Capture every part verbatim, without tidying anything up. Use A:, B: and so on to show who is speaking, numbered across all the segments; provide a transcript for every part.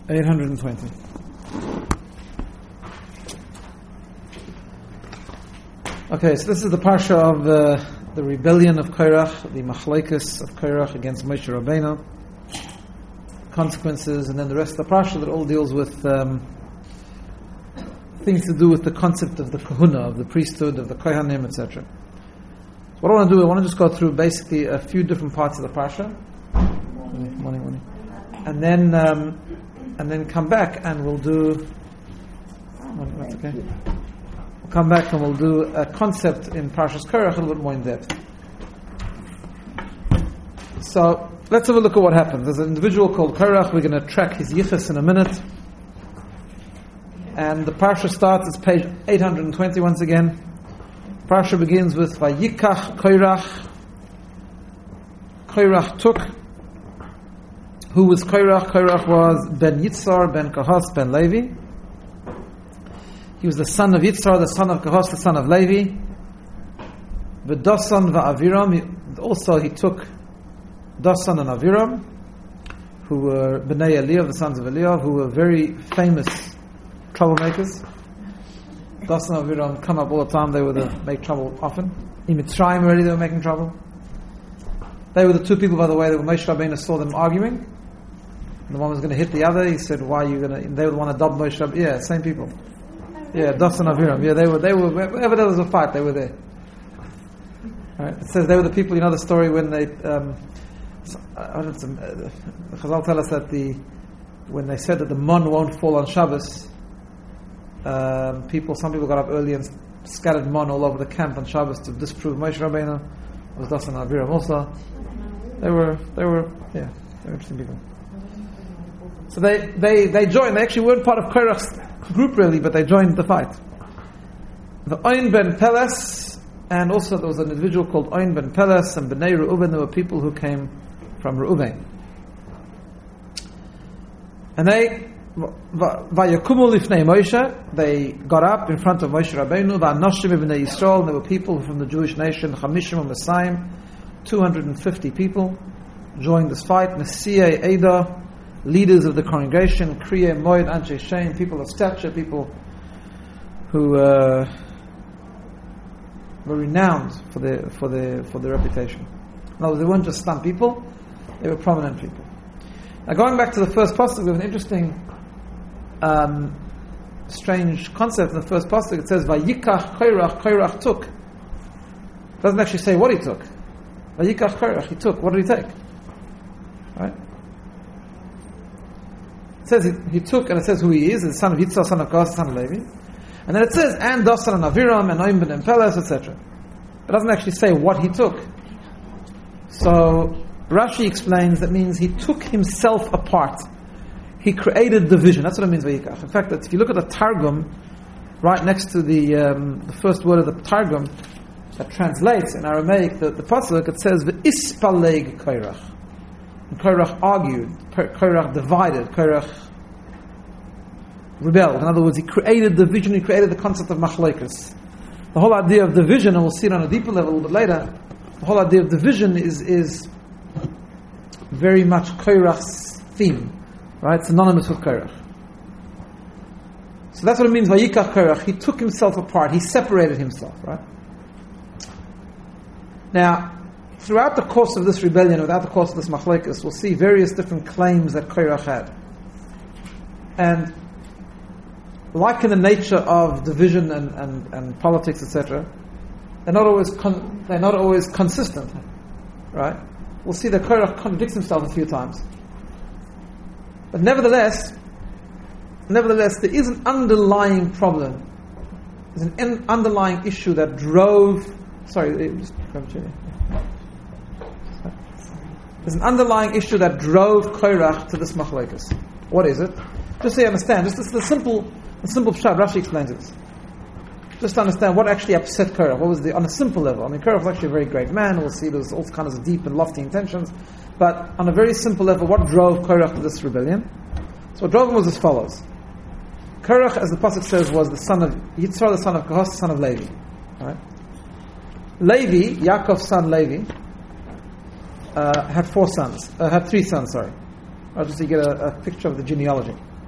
A: eight hundred twenty. Okay, so this is the parsha of the, the rebellion of Korach, the machlokes of Korach against Moshe Rabbeinu, consequences, and then the rest of the parsha that all deals with um, things to do with the concept of the kahuna, of the priesthood, of the kohanim, et cetera. So what I want to do, I want to just go through basically a few different parts of the parsha, morning, morning, and then um, and then come back and we'll do. That's okay. We'll come back and we'll do a concept in Parshas Korach a little bit more in depth. So let's have a look at what happens. There's an individual called Korach. We're going to track his yichus in a minute. And the parsha starts, it's page eight hundred twenty once again. Parsha begins with Vayikach Korach. Korach took. Who was Korach? Korach was Ben Yitzhar, Ben Kahas, Ben Levi. He was the son of Yitzhar, the son of Kahas, the son of Levi. V'Dasan v'Aviram. Also he took Dasan and Aviram, who were Bnei Eliyav, the sons of Eliyav, who were very famous troublemakers. Dasan and Aviram come up all the time. They were the make trouble often. In Mitzrayim already they were making trouble. They were the two people, by the way, that when Moshe Rabbeinu saw them arguing, and the one was going to hit the other, he said, "Why are you going to?" They would want to double Moshe Rabbeinu. Yeah, same people. Yeah, Dasan and Aviram. Yeah, they were. They were. Whenever there was a fight, they were there. All right. It says they were the people. You know the story when they. Um, I don't know, the Chazal tell us that the when they said that the mon won't fall on Shabbos, um, people, some people got up early and scattered mon all over the camp on Shabbos to disprove Moshe Rabbeinu. It was Dasan and Aviram also. They were, they were, yeah, they were interesting people. So they, they, they joined. They actually weren't part of Korach's group really, but they joined the fight. The Oin ben Peles, and also there was an individual called Oin ben Peles and Bnei Reuven. There were people who came from Reuven. And they Vayakumu lifnei Moshe, they got up in front of Moshe Rabbeinu. Va'anoshim b'nei Yisrael, and there were people from the Jewish nation, Chamishim u'Masayim, two hundred fifty people joined this fight. Nesiei Eda, leaders of the congregation, Kriyei Moed, Anshe Shem, people of stature, people who uh, were renowned for their for their for their reputation. No, they weren't just some people; they were prominent people. Now, going back to the first pasuk, we have an interesting, um, strange concept in the first pasuk. It says, "Vayikach Korach." Korach took. It doesn't actually say what he took. Vayikach Korach. He took. What did he take? Right. It says he, he took, and it says who he is: the son of Yitzhak, son of Kahas, son of Levi. And then it says, and Dasan and Aviram and Oim ben Peles, et cetera. It doesn't actually say what he took. So Rashi explains that means he took himself apart. He created division. That's what it means, Vayikach. In fact, that if you look at the Targum, right next to the um, the first word of the Targum that translates in Aramaic the, the pasuk, it says V'ispaleg Korach. And Korach argued. Korach divided. Korach rebelled. In other words, he created division. He created the concept of machlokes. The whole idea of division, and we'll see it on a deeper level a little bit later. The whole idea of division is is very much Korach's theme, right? It's synonymous with Korach. So that's what it means. Vayikach Korach. He took himself apart. He separated himself, right? Now, throughout the course of this rebellion, without the course of this machlokes, we'll see various different claims that Korach had, and like in the nature of division and, and, and politics, et cetera, they're not always con- they're not always consistent, right? We'll see that Korach contradicts himself a few times, but nevertheless, nevertheless, there is an underlying problem. There's an in- underlying issue that drove. Sorry, just grab a chair. There's an underlying issue that drove Korach to this machlokes. What is it? Just so you understand, just the simple. A simple pshat, Rashi explains it. Just to understand what actually upset Korach. What was the, on a simple level? I mean, Korach was actually a very great man. We'll see there's all kinds of deep and lofty intentions. But on a very simple level, what drove Korach to this rebellion? So what drove him was as follows. Korach, as the pasuk says, was the son of Yitzhar, the son of Kahas, the son of Levi. Right? Levi, Yaakov's son Levi, uh, had four sons. Uh, had three sons, sorry. I'll just so you get a, a picture of the genealogy.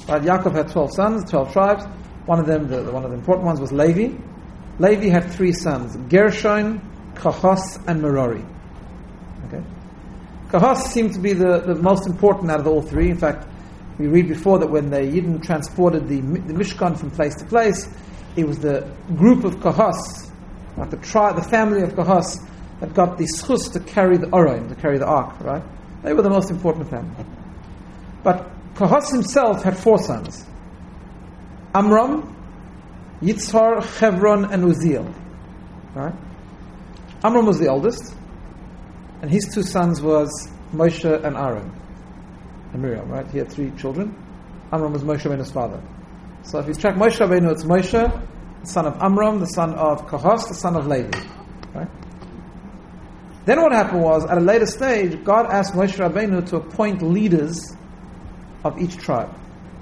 A: Right? Yaakov had twelve sons, twelve tribes. One of them, the, the one of the important ones, was Levi. Levi had three sons: Gershon, Kahos, and Merari. Okay. Kahos seemed to be the, the most important out of all three. In fact, we read before that when the Yidden transported the, the Mishkan from place to place, it was the group of Kahos, like the tri- the family of Kahos, that got the schus to carry the Aron, to carry the ark, right? They were the most important family. But Kahos himself had four sons: Amram, Yitzhar, Chevron, and Uziel. Right? Amram was the oldest, and his two sons was Moshe and Aaron, and Miriam. Right? He had three children. Amram was Moshe Rabbeinu's father. So if you track Moshe Rabbeinu, it's Moshe, the son of Amram, the son of Kahos, the son of Levi. Right? Then what happened was, at a later stage, God asked Moshe Rabbeinu to appoint leaders of each tribe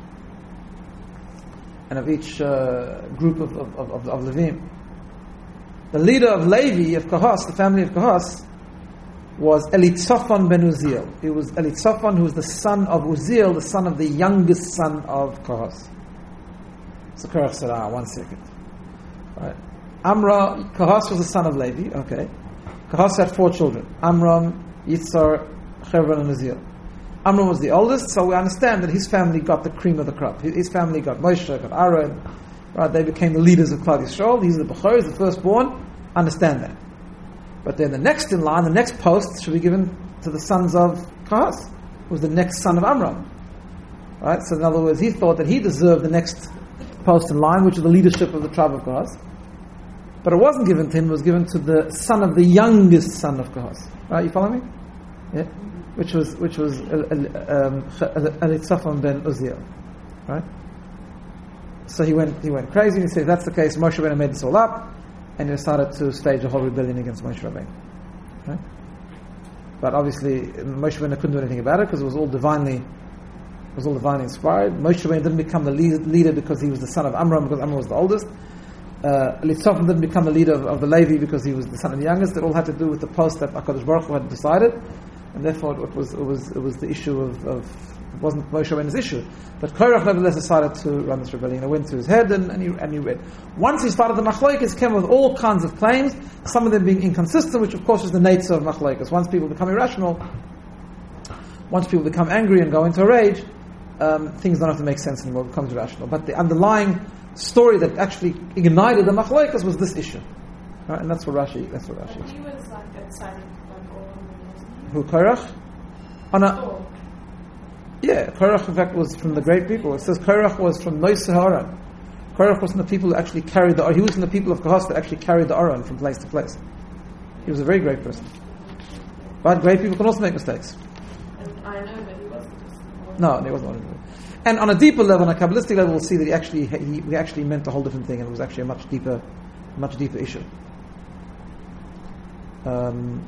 A: and of each uh, group of, of, of, of Levim. The leader of Levi, of Kahos, the family of Kahos, was Elitzophan ben Uziel. It was Elitzophan who was the son of Uziel, the son of the youngest son of Kahos. So Korach said, ah, one second. Right. Amram, Kahos was the son of Levi, okay. Kahos had four children: Amram, Yitzhar, Chevron, and Uziel. Amram was the oldest, so we understand that his family got the cream of the crop. His family got Moshe, got Aaron, right? They became the leaders of Klal Yisrael. These are the Bechor, the firstborn. Understand that. But then the next in line, the next post, should be given to the sons of Kahos, who was the next son of Amram. Right? So in other words, he thought that he deserved the next post in line, which is the leadership of the tribe of Kahos. But it wasn't given to him, it was given to the son of the youngest son of Kahos. Right, you follow me? Yeah? Which was which was Elitzophan ben Uziel. Right? So he went he went crazy and he said, if that's the case, Moshe Rabbeinu made this all up, and he decided to stage a whole rebellion against Moshe Rabbeinu. Right? But obviously Moshe Rabbeinu couldn't do anything about it because it was all divinely it was all divinely inspired. Moshe Rabbeinu didn't become the lead, leader because he was the son of Amram, because Amram was the oldest. Uh, Elitzophan didn't become the leader of, of the Levi because he was the son of the youngest. It all had to do with the post that HaKadosh Baruch Hu had decided, and therefore it was it was it was the issue of, of it wasn't Moshe Rabbeinu's issue. But Korach nevertheless decided to run this rebellion. It went to his head, and, and he and he read. Once he started the machlokes, came with all kinds of claims, some of them being inconsistent, which of course is the nature of machlokes. Once people become irrational, once people become angry and go into a rage, um, things don't have to make sense anymore. It becomes irrational. But the underlying story that actually ignited the machlokes was this issue, right? And that's what Rashi. That's what Rashi.
B: But he was like a tzaddik, like all of them.
A: Who, Korach? On a, yeah, Korach in fact was from the great people. It says Korach was from Nosei Ha'aron. Korach was from the people who actually carried the. He was from the people of Kahos that actually carried the Aron from place to place. He was a very great person. But great people can also make mistakes.
B: And I know that he wasn't just.
A: No, he wasn't. And on a deeper level, on a Kabbalistic level, we'll see that he actually he, he actually meant a whole different thing, and it was actually a much deeper, much deeper issue. Um,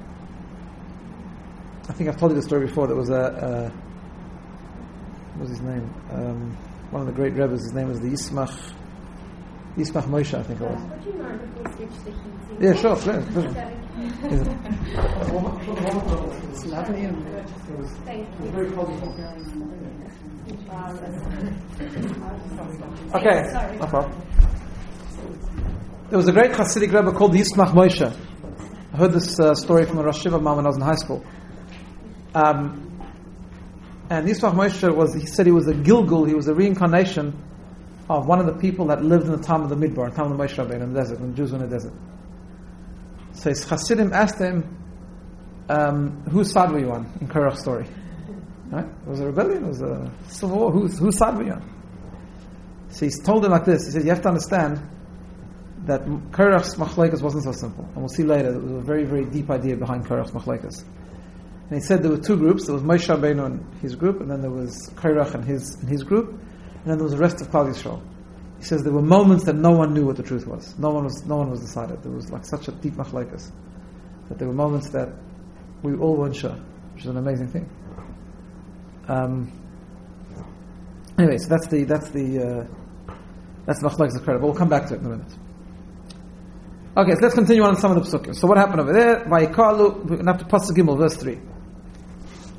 A: I think I've told you the story before. There was a, a what was his name? Um, one of the great rebbes. His name was the Yismach Yismach Moshe, I think it was.
C: Would you mind if we switch the heating?
A: Yeah, sure, sure.
C: It's lovely and good. Thank you.
A: Very cold.
C: Wow.
A: Okay,
C: Sorry.
A: no problem. There was a great Hasidic Rebbe called Yismach Moshe. I heard this uh, story from a Rosh Shiva mom when I was in high school. Um, and Yismach Moshe was, he said he was a Gilgul, he was a reincarnation of one of the people that lived in the time of the Midbar, the time of the Moshe Rabbeinu in the desert, when the Jews were in the desert. So his Hasidim asked him, um, whose side were you on in Korach's story? Right? It was a rebellion, it was a civil war. Whose, whose side were you on? So he's told him like this. He said, you have to understand that Korach's machlokes wasn't so simple. And we'll see later, there was a very, very deep idea behind Korach's machlokes. And he said there were two groups. There was Moshe Rabbeinu and his group, and then there was Korach and his, and his group, and then there was the rest of Klal Yisrael. He says there were moments that no one knew what the truth was. No one was, no one was decided. There was like such a deep machlokes that there were moments that we all weren't sure, which is an amazing thing. Um, anyway, so that's the that's the uh, that's the machlokes of Korach. But we'll come back to it in a minute. Okay, so let's continue on some of the psukim. So what happened over there? Vayikalu, we're going to have to Pasuk Gimel, verse three.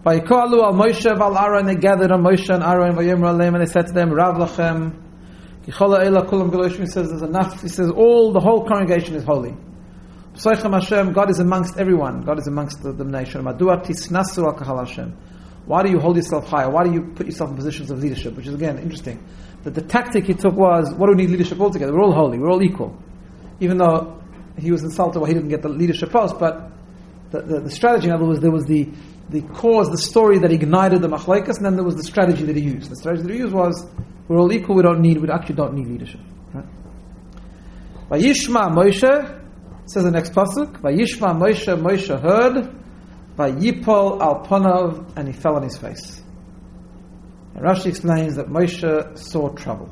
A: Vayikalu al Moshe val Aaron, they gathered on Moshe and Aaron, Vayomru aleim, and they said to them, Rav lachem, Kichola eila kulam gedoshim, he says, there's enough, he says, all, the whole congregation is holy. P'soichem Hashem, God is amongst everyone, God is amongst the, the nation. Madua tisnasu al kahal Hashem. Why do you hold yourself higher? Why do you put yourself in positions of leadership? Which is again, interesting. That the tactic he took was, what do we need leadership altogether? We're all holy, we're all equal. Even though he was insulted why he didn't get the leadership post, but the, the, the strategy, in other words, there was the the cause, the story that ignited the machlaikas, and then there was the strategy that he used. The strategy that he used was, we're all equal, we don't need, we actually don't need leadership. Right? Vayishma Moshe, says the next pasuk, Vayishma Moshe, Moshe heard, Vayipol al Panav, and he fell on his face. And Rashi explains that Moshe saw trouble.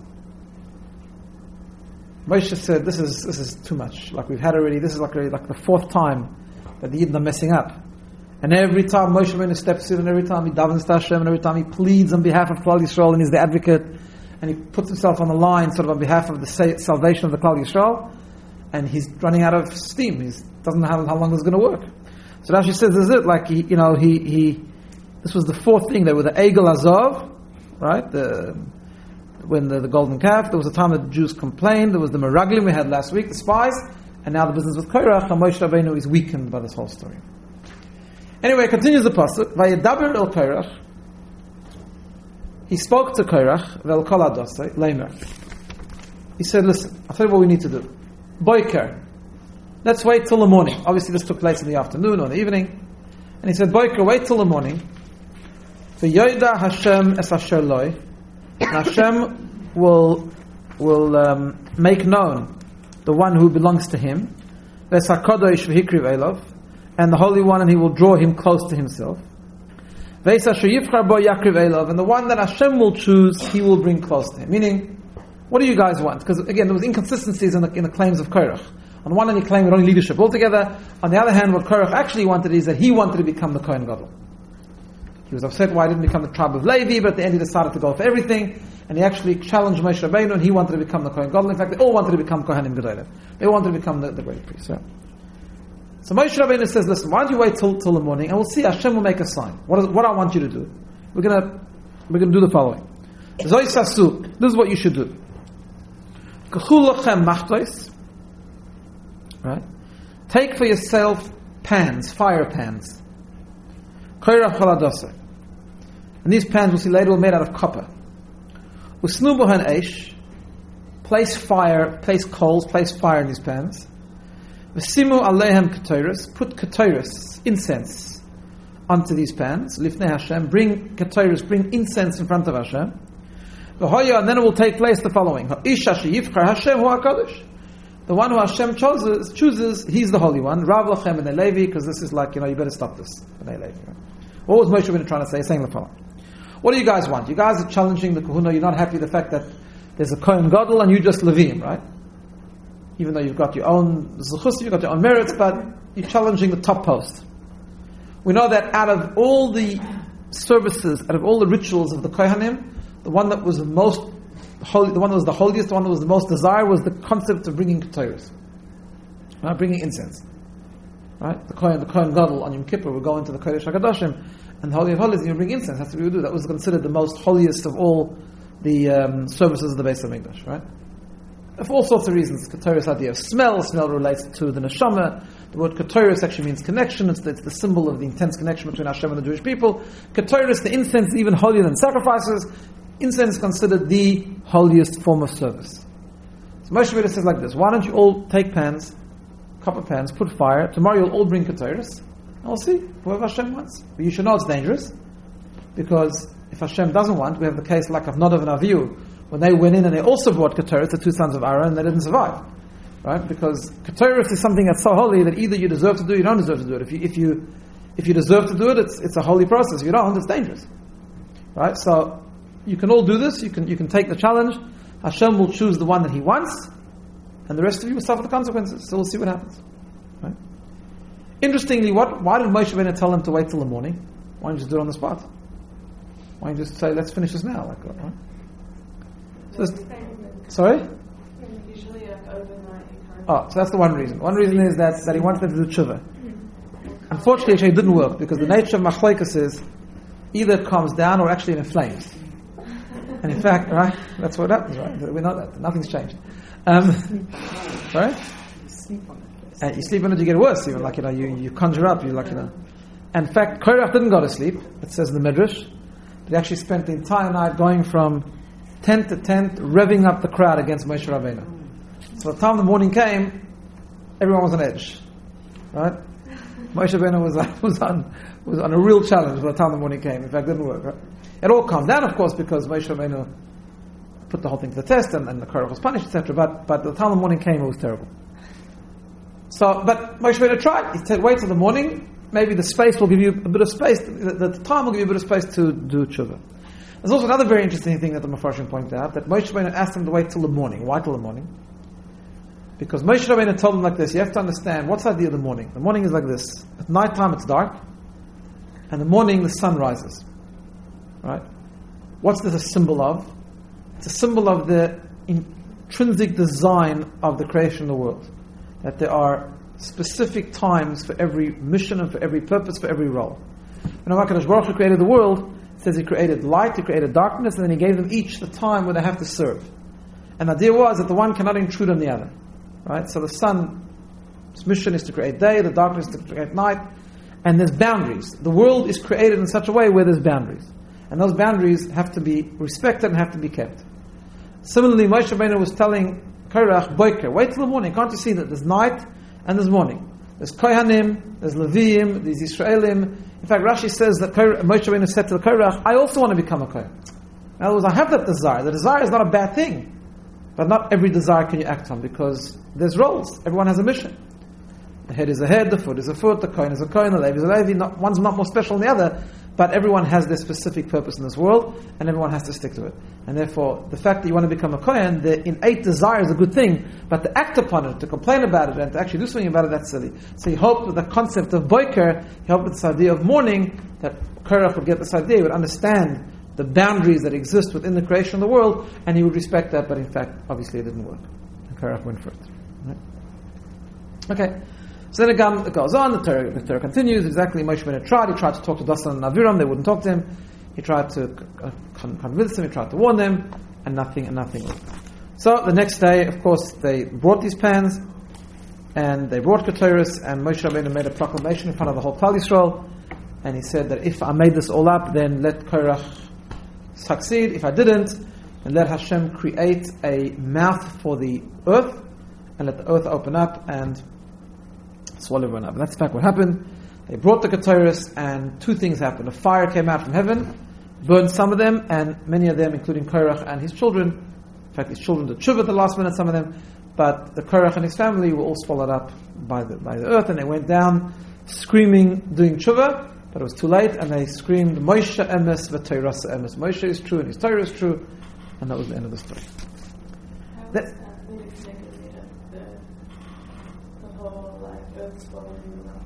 A: Moshe said, this is this is too much. Like we've had already, this is like already like the fourth time that the Yidden are messing up. And every time Moshe Rabbeinu steps in, and every time he davens to Hashem, and every time he pleads on behalf of Klal Yisrael, and he's the advocate, and he puts himself on the line sort of on behalf of the sa- salvation of the Klal Yisrael, and he's running out of steam. He doesn't know how, how long it's going to work. So Rashi says, this is it. Like, he, you know, he, he, this was the fourth thing. There were the Egel Azov, right? The, when the, the golden calf, there was a time that the Jews complained, there was the Meraglim we had last week, the spies, and now the business with Korach, and Moshe Rabbeinu is weakened by this whole story. Anyway, continues the pasuk. Vayedaber el Korach. He spoke to Korach, vel kol adosei, leimer. He said, listen, I'll tell you what we need to do. Boiker. Let's wait till the morning. Obviously this took place in the afternoon or the evening. And he said, Boiker, wait till the morning. V'yoda Hashem es asher loi. Hashem will, will um, make known the one who belongs to him. Ves HaKadosh v'hikriv elov. And the Holy One, and he will draw him close to himself. And the one that Hashem will choose, he will bring close to him. Meaning, what do you guys want? Because again, there was inconsistencies in the, in the claims of Korach. On one hand, he claimed only leadership altogether. On the other hand, what Korach actually wanted is that he wanted to become the Kohen Gadol. He was upset why he didn't become the tribe of Levi, but at the end he decided to go for everything. And he actually challenged Moshe Rabbeinu, and he wanted to become the Kohen Gadol. In fact, they all wanted to become Kohanim Gedolim. They all wanted to become the, the great priest. Right? So Moshe Rabbeinu says, listen, why don't you wait till, till the morning, and we'll see, Hashem will make a sign. What, is, what I want you to do. We're gonna, we're gonna do the following. Zoy sasu, this is what you should do. K'chu lachem machtos. Right? Take for yourself pans, fire pans. Koirach chaladose. And these pans, we'll see later, were made out of copper. Usnu bohan eish. Place fire, place coals, place fire in these pans. V'simu alehem ketoros, put ketoros, incense, onto these pans. Lifnei Hashem, bring ketoros, bring incense in front of Hashem. V'hoya, and then it will take place the following: Ha'isha sheyivchar Hashem hu HaKadosh. The one who Hashem chooses, chooses, he's the Holy One. Rav lachem b'nei Levi, because this is like, you know, you better stop this. B'nei Levi. Right? What was Moshe Rabbeinu trying to say? He's saying the following: what do you guys want? You guys are challenging the Kahuna. You're not happy with the fact that there's a Kohen Gadol and you just Levim, right? Even though you've got your own zuchus, you've got your own merits, but you're challenging the top post. We know that out of all the services, out of all the rituals of the Kohanim, the one that was the most holy, the one that was the holiest, the one that was the most desired, was the concept of bringing ketores, right? Bringing incense. Right? The Kohen, the Kohen Gadol on Yom Kippur would go into the Kodesh HaKadoshim, and the Holy of Holies, and you bring incense. That's what we would do. That was considered the most holiest of all the um, services of the Beis HaMikdash, right? For all sorts of reasons, Ketoris idea of smell, smell relates to the neshama. The word Ketoris actually means connection. It's the, it's the symbol of the intense connection between Hashem and the Jewish people. Ketoris, the incense, even holier than sacrifices. Incense is considered the holiest form of service. So Moshe Rabbeinu says like this: why don't you all take pans, copper pans, put fire. Tomorrow you'll all bring Ketoris, and we'll see whoever Hashem wants. But you should know it's dangerous, because if Hashem doesn't want, we have the case like of Nadav and Avihu, when they went in and they also brought Ketoris, the two sons of Aaron, and they didn't survive. Right? Because Ketoris is something that's so holy that either you deserve to do it or you don't deserve to do it. If you if you if you deserve to do it, it's it's a holy process. If you don't, it's dangerous. Right? So you can all do this, you can you can take the challenge. Hashem will choose the one that He wants, and the rest of you will suffer the consequences. So we'll see what happens. Right? Interestingly, what why did Moshe Rabbeinu tell them to wait till the morning? Why don't you just do it on the spot? Why don't you just say, let's finish this now? Like, right? So sorry?
B: Usually like overnight.
A: Oh, so that's the one reason. One reason is that, that he wanted them to do tshuva. Unfortunately, it didn't work, because the nature of machlekes is either calms down or actually inflames. And in fact, right, that's what happens, right? We know that. Nothing's changed. Um, right?
C: You sleep on it.
A: And you sleep on it, you get worse, even like, you know, you, you conjure up, you like, you know. In fact, Korach didn't go to sleep, it says in the Midrash, but he actually spent the entire night going from tent to tent, revving up the crowd against Moshe Rabbeinu. So by the time the morning came, everyone was on edge. Right? Moshe Rabbeinu was, was, on, was on a real challenge by the time the morning came. In fact, it didn't work. Right? It all calmed down, of course, because Moshe Rabbeinu put the whole thing to the test, and, and the Korach was punished, et cetera. But, but by the time the morning came, it was terrible. So, but Moshe Rabbeinu tried. He said, wait till the morning. Maybe the space will give you a bit of space. The, the time will give you a bit of space to do tshuva. There's also another very interesting thing that the Mefarshim pointed out, that Moshe Rabbeinu asked them to wait till the morning. Why till the morning? Because Moshe Rabbeinu told them like this. You have to understand, what's the idea of the morning? The morning is like this. At night time it's dark, and in the morning the sun rises. Right? What's this a symbol of? It's a symbol of the intrinsic design of the creation of the world. That there are specific times for every mission and for every purpose, for every role. When HaKadosh Baruch Hu created the world, it says He created light, He created darkness, and then He gave them each the time when they have to serve. And the idea was that the one cannot intrude on the other. Right? So the sun's mission is to create day, the darkness is to create night, and there's boundaries. The world is created in such a way where there's boundaries. And those boundaries have to be respected and have to be kept. Similarly, Moshe Rabbeinu was telling Korach, Boiker, wait till the morning. Can't you see that there's night and there's morning? There's Kohanim, there's Leviim, there's Israelim. In fact, Rashi says that Korach, Moshe Rabbeinu said to the Korach, I also want to become a Kohen. In other words, I have that desire. The desire is not a bad thing. But not every desire can you act on, because there's roles. Everyone has a mission. The head is a head, the foot is a foot, the Kohen is a Kohen, the Levi is a Levi. Not, one's not more special than the other, but everyone has their specific purpose in this world, and everyone has to stick to it. And therefore, the fact that you want to become a Kohen, the innate desire is a good thing, but to act upon it, to complain about it, and to actually do something about it, that's silly. So you hope with the concept of Boiker, you hope with this idea of morning, that Korach would get this idea, would understand the boundaries that exist within the creation of the world, and he would respect that, but in fact, obviously it didn't work. And Korach went for it. Right? Okay. So then it goes on, the Torah, the Torah continues, exactly Moshe Rabbeinu tried, he tried to talk to Dasan and Aviram, they wouldn't talk to him, he tried to uh, convince them, he tried to warn them, and nothing, and nothing worked. So the next day, of course, they brought these pans, and they brought Keteris, and Moshe Rabbeinu made a proclamation in front of the whole Klal Yisrael, and he said that if I made this all up, then let Korach succeed. If I didn't, then let Hashem create a mouth for the earth, and let the earth open up and swallow everyone up. And that's in fact what happened. They brought the Keteris, and two things happened. A fire came out from heaven, burned some of them, and many of them, including Korach and his children. In fact, his children did tshuva at the last minute, some of them. But the Korach and his family were all swallowed up by the by the earth, and they went down screaming, doing tshuva. But it was too late, and they screamed, Moshe emes v'Torah emes. Moshe is true, and his Torah is true. And that was the end of the story.
B: How
A: That,
B: is that really connected to the, the whole, like, earth swallowing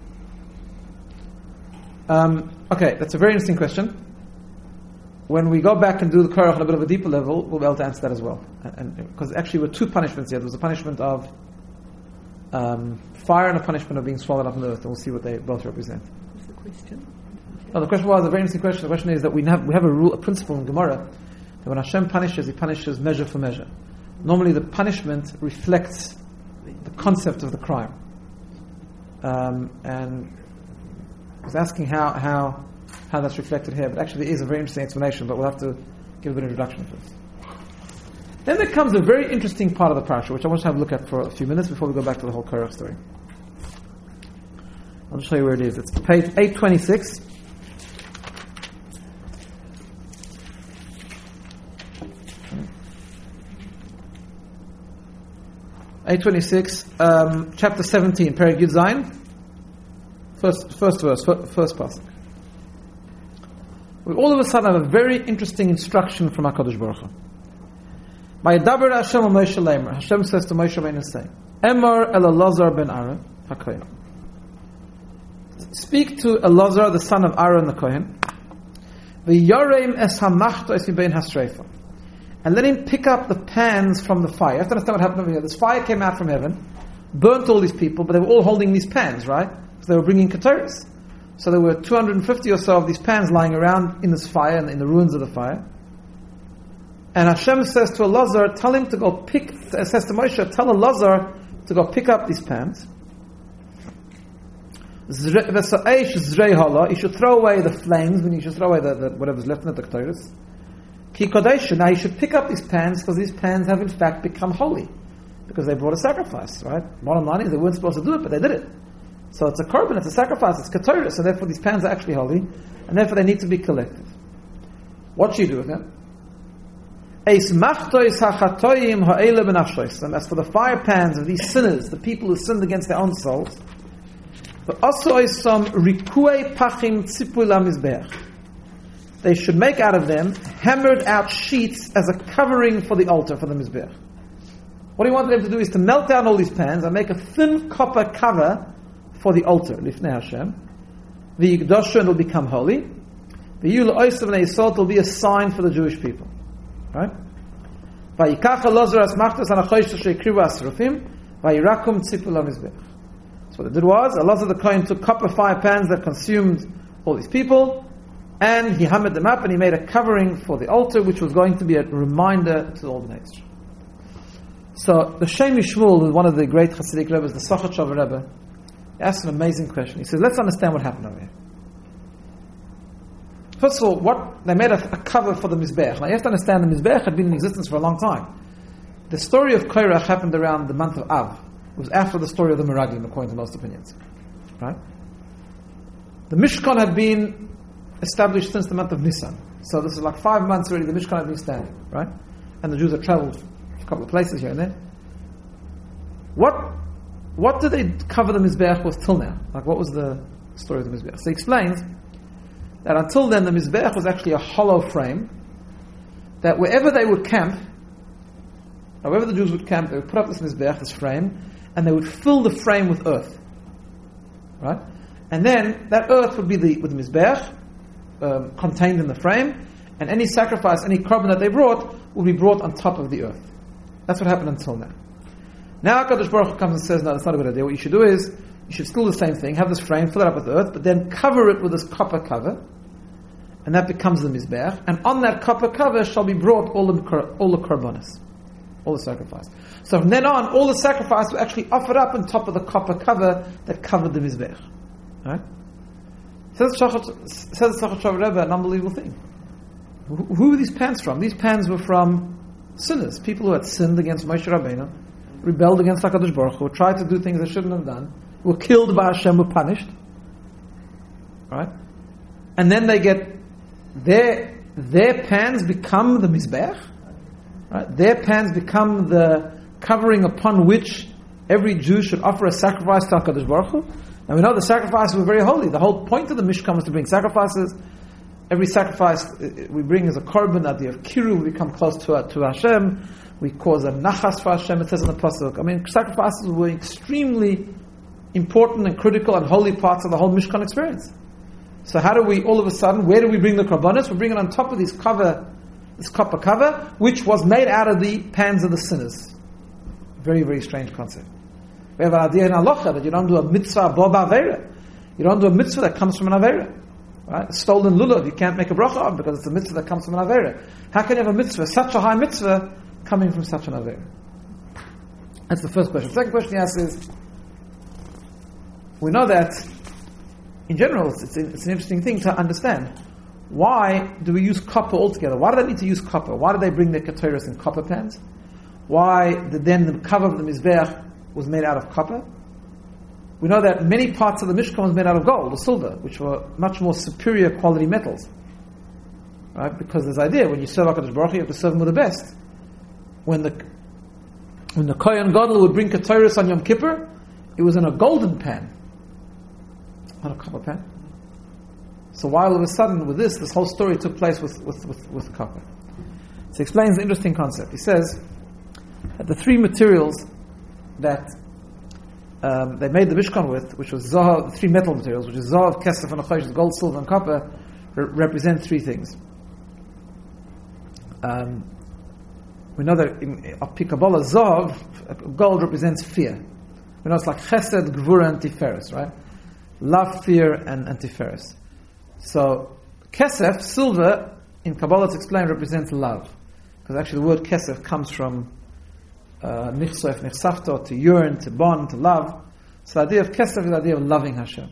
B: the mouth?
A: Um, okay, that's a very interesting question. When we go back and do the Korach on a bit of a deeper level, we'll be able to answer that as well. And because actually, there were two punishments here. There was a punishment of um, fire and a punishment of being swallowed up in the earth, and we'll see what they both represent.
C: What's the question?
A: No, the question was a very interesting question. The question is that we have we have a rule, a principle in Gemara that when Hashem punishes, He punishes measure for measure. Normally, the punishment reflects the concept of the crime. Um, and I was asking how, how how that's reflected here, but actually there is a very interesting explanation, but we'll have to give a bit of introduction first. Then there comes a very interesting part of the parasha, which I want to have a look at for a few minutes before we go back to the whole Korach story. I'll just show you where it is. It's page eight twenty-six. eight twenty-six, um, chapter seventeen, Perek Yud Zayin. First, first verse, first pasuk. We all of a sudden have a very interesting instruction from HaKadosh Baruch Hu. Vayedaber Hashem al Moshe Leimer. Hashem says to Moshe Rabbeinu, saying, Emor el Elazar ben Aaron, HaKohen. Speak to Elazar, the son of Aaron the Kohen. V'yareim es hamachto es mibein hasreifa. And let him pick up the pans from the fire. You have to understand what happened over here. This fire came out from heaven, burnt all these people, but they were all holding these pans, right? So they were bringing keteris. So there were two hundred fifty or so of these pans lying around in this fire and in the ruins of the fire. And Hashem says to Elazar, tell him to go pick, says to Moshe, tell Elazar to go pick up these pans. He should throw away the flames, meaning he should throw away the, the, whatever's left in the Ketores. Ki Kodesh, now he should pick up these pans because these pans have in fact become holy. Because they brought a sacrifice, right? Bottom line is they weren't supposed to do it, but they did it. So it's a korban, it's a sacrifice, it's Ketores, so therefore these pans are actually holy, and therefore they need to be collected. What should you do with them? And as for the fire pans of these sinners, the people who sinned against their own souls, they should make out of them hammered out sheets as a covering for the altar, for the Mizbeach. What he wanted them to do is to melt down all these pans and make a thin copper cover for the altar, Lifnei Hashem. The Yigdosha, and it will become holy. The Yul Oisav and Yisot will be a sign for the Jewish people. Right? Vayikach Elazar asmachtas anachosh sheikrivu asrufim vayirakum tzipul hamizbech. So what it did was, Elazar the Kohen took copper fire pans that consumed all these people, and he hammered them up, and he made a covering for the altar, which was going to be a reminder to all the nation. So the Shem Shmuel, one of the great Hasidic Rebbes, the Sochatchover Rebbe, he asked an amazing question. He says, let's understand what happened over here. First of all, what they made a, a cover for the Mizbeach. Now you have to understand the Mizbeach had been in existence for a long time. The story of Korach happened around the month of Av. It was after the story of the Meraglim, according to most opinions. Right? The Mishkan had been established since the month of Nisan. So this is like five months already the Mishkan had been standing. Right? And the Jews had traveled a couple of places here and there. What what did they cover the Mizbeach with till now? Like what was the story of the Mizbeach? So he explains that until then the Mizbeach was actually a hollow frame, that wherever they would camp, or wherever the Jews would camp, they would put up this Mizbeach, this frame, and they would fill the frame with earth. Right? And then that earth would be the, with the Mizbeach, um, contained in the frame, and any sacrifice, any korban that they brought, would be brought on top of the earth. That's what happened until now. Now HaKadosh Baruch Hu comes and says, no, that's not a good idea. What you should do is, you should still do the same thing, have this frame, fill it up with earth, but then cover it with this copper cover, and that becomes the Mizbeach, and on that copper cover shall be brought all the all the korbanos, all the sacrifice. So from then on, all the sacrifice were actually offered up on top of the copper cover that covered the Mizbeach. Right? Says the Sochatchover Rebbe, an unbelievable thing. Who, who were these pans from? These pans were from sinners, people who had sinned against Moshe Rabbeinu, rebelled against HaKadosh Baruch Hu, tried to do things they shouldn't have done, were killed by Hashem, were punished. Right? And then they get their their pans become the Mizbeach. Right? Their pans become the covering upon which every Jew should offer a sacrifice to HaKadosh Baruch Hu. And we know the sacrifices were very holy. The whole point of the Mishkan was to bring sacrifices. Every sacrifice we bring is a korban, at the of Kiru, we become close to, to Hashem. We cause a nachas for Hashem, it says in the Pasuk. I mean, sacrifices were extremely important and critical and holy parts of the whole Mishkan experience. So how do we, all of a sudden, where do we bring the korbanos? We bring it on top of this cover, this copper cover, which was made out of the pans of the sinners. Very, very strange concept. We have an idea in halacha that you don't do a mitzvah bo ba'avera. You don't do a mitzvah that comes from an avera. Right? A stolen lulav, you can't make a bracha on because it's a mitzvah that comes from an avera. How can you have a mitzvah, such a high mitzvah, coming from such an avera? That's the first question. The second question he asks is, we know that in general, it's, it's, it's an interesting thing to understand. Why do we use copper altogether? Why do they need to use copper? Why do they bring their ketores in copper pans? Why did then the cover of the Mizbeach was made out of copper? We know that many parts of the Mishkan was made out of gold or silver, which were much more superior quality metals. Right? Because there's idea, when you serve HaKadosh Baruch Hu, you have to serve him with the best. When the when the Kohen Gadol would bring ketores on Yom Kippur, it was in a golden pan, not a copper pan. So why all of a sudden with this, this whole story took place with, with, with, with copper? So he explains an interesting concept. He says that the three materials that um, they made the Mishkan with, which was Zahav, the three metal materials, which is Zahav, Kesef, and Achosh, gold, silver, and copper, re- represent three things. Um, we know that in Api Kabbalah, Zahav, gold represents fear. We know it's like Chesed, Gvura, and Tiferes, right? love, fear, and, and tiferes. So, kesef, silver, in Kabbalah it's explained, represents love. Because actually the word kesef comes from uh, nichsof, nichsafto, to yearn, to bond, to love. So the idea of kesef is the idea of loving Hashem.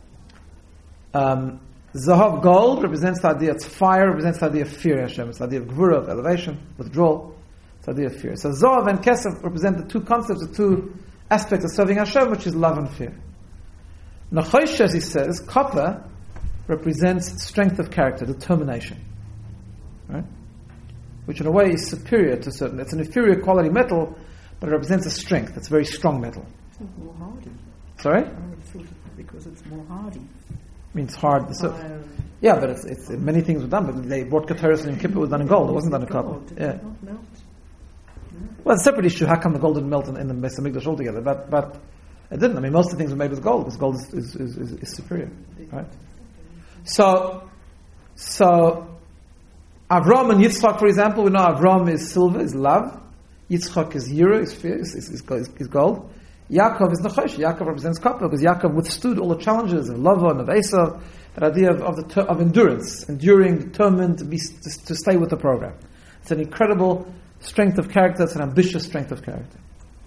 A: Um, Zahav, gold, represents the idea, it's fire, represents the idea of fear Hashem. It's the idea of gvura, of elevation, withdrawal. It's the idea of fear. So Zahav and kesef represent the two concepts, the two aspects of serving Hashem, which is love and fear. Nachosh, as he says, copper represents strength of character, determination. Right? Which in a way is superior to certain, it's an inferior quality metal, but it represents a strength, it's a very strong metal.
C: It's more hardy.
A: Sorry?
C: I would have thought it because it's more hardy.
A: Means hard. So,
C: Fire.
A: yeah, but it's, it's many things were done, but they brought Keteris and Kippur was done in gold, it wasn't done in copper.
C: Did
A: Yeah.
C: it not melt? No.
A: Well, it's a separate issue, how come the gold didn't melt in, in the Beis HaMikdash altogether, but, but it didn't. I mean, most of the things were made with gold, because gold is, is, is, is, is superior. Right? So, so, Avram and Yitzchak, for example, we know Avram is silver, is love. Yitzchak is yira, is fear, is, is, is, is gold. Yaakov is Nachosh. Yaakov represents copper, because Yaakov withstood all the challenges of Lavan, of Esav, that idea of, of, the ter- of endurance, enduring, determined to, be, to, to stay with the program. It's an incredible strength of character, it's an ambitious strength of character.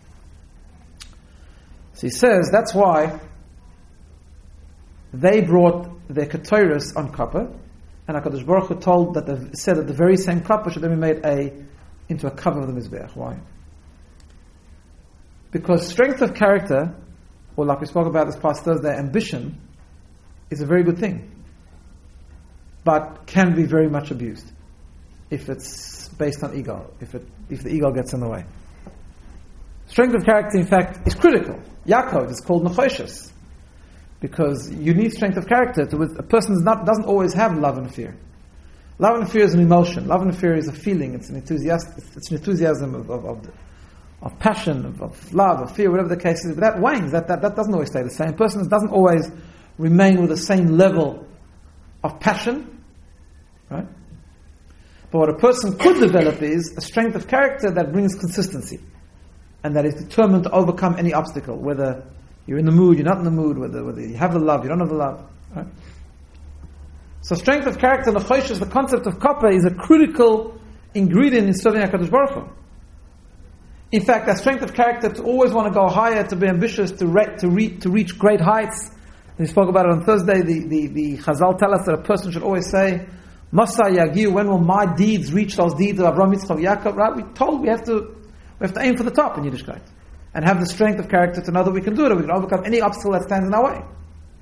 A: So he says, that's why they brought their Keteris on copper, and HaKadosh Baruch Hu told that the, said that the very same copper should then be made a, into a cover of the Mizbeach. Why? Because strength of character, or like we spoke about this past Thursday, ambition, is a very good thing, but can be very much abused if it's based on ego, if it if the ego gets in the way. Strength of character, in fact, is critical. Yaakov is called Nechoshes, because you need strength of character. To, a person is not, doesn't always have love and fear. Love and fear is an emotion. Love and fear is a feeling. It's an enthusiasm. It's an enthusiasm of of, of, the, of passion, of, of love, of fear, whatever the case is. But that wanes. That, that that doesn't always stay the same. A person doesn't always remain with the same level of passion, right? But what a person could develop is a strength of character that brings consistency, and that is determined to overcome any obstacle, whether you're in the mood, you're not in the mood, whether whether you have the love, you don't have the love. Right? So strength of character, Nechoshes, the concept of copper, is a critical ingredient in serving HaKadosh Baruch Hu. In fact, that strength of character, to always want to go higher, to be ambitious, to re- to, re- to reach great heights. We spoke about it on Thursday. The, the, the Chazal tell us that a person should always say, Masa Yagiu, when will my deeds reach those deeds of Avraham, Yitzchak, Yaakov? Right? We're told we have to we have to aim for the top in Yiddishkeit, and have the strength of character to know that we can do it, and we can overcome any obstacle that stands in our way.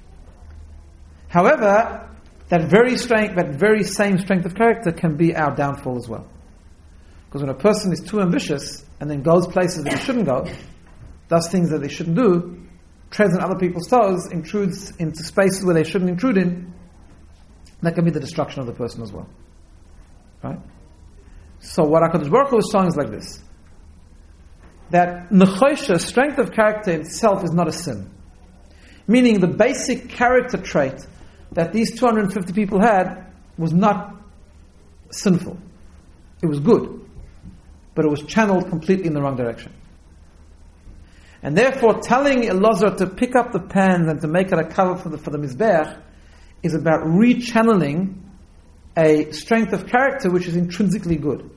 A: However, that very strength, that very same strength of character can be our downfall as well. Because when a person is too ambitious and then goes places that he shouldn't go, does things that they shouldn't do, treads on other people's toes, intrudes into spaces where they shouldn't intrude in, that can be the destruction of the person as well. Right? So what HaKadosh Baruch Hu is showing is like this. That Nechosha, strength of character itself, is not a sin. Meaning the basic character trait that these two hundred fifty people had was not sinful. It was good. But it was channeled completely in the wrong direction. And therefore telling Elazar to pick up the pans and to make it a cover for the, for the Mizbeach is about rechanneling a strength of character which is intrinsically good.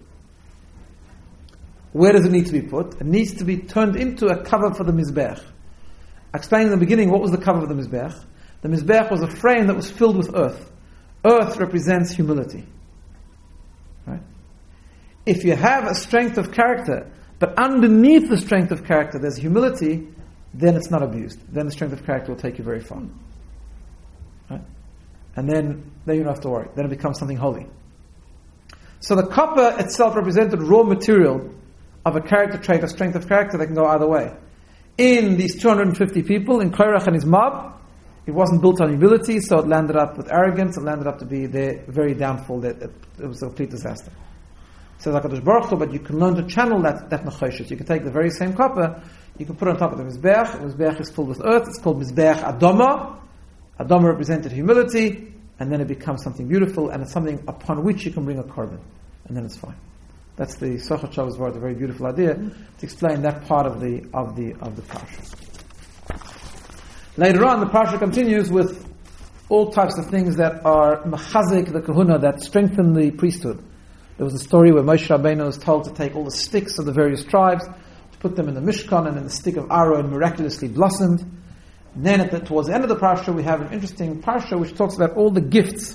A: Where does it need to be put? It needs to be turned into a cover for the Mizbeach. I explained in the beginning what was the cover of the Mizbeach. The Mizbeach was a frame that was filled with earth. Earth represents humility. Right? If you have a strength of character, but underneath the strength of character there's humility, then it's not abused. Then the strength of character will take you very far. Right? And then, then you don't have to worry. Then it becomes something holy. So the copper itself represented raw material of a character trait, a strength of character that can go either way. In these two hundred fifty people, in Korach and his mob, it wasn't built on humility, so it landed up with arrogance, it landed up to be their very downfall, that it, it was a complete disaster. So like HaKadosh Baruch Hu, but you can learn to channel that, that Nechoshes. You can take the very same copper, you can put it on top of the Mizbeach. The Mizbeach is filled with earth, it's called Mizbeach Adoma. Adoma represented humility, and then it becomes something beautiful, and it's something upon which you can bring a korban, and then it's fine. That's the Sochat Shabbos Vart, a very beautiful idea to explain that part of the of the of the parsha. Later on, the parsha continues with all types of things that are mechazik the kahuna, that strengthen the priesthood. There was a story where Moshe Rabbeinu was told to take all the sticks of the various tribes, to put them in the Mishkan, and then the stick of Aaron miraculously blossomed. And then at the, towards the end of the parsha, we have an interesting parsha which talks about all the gifts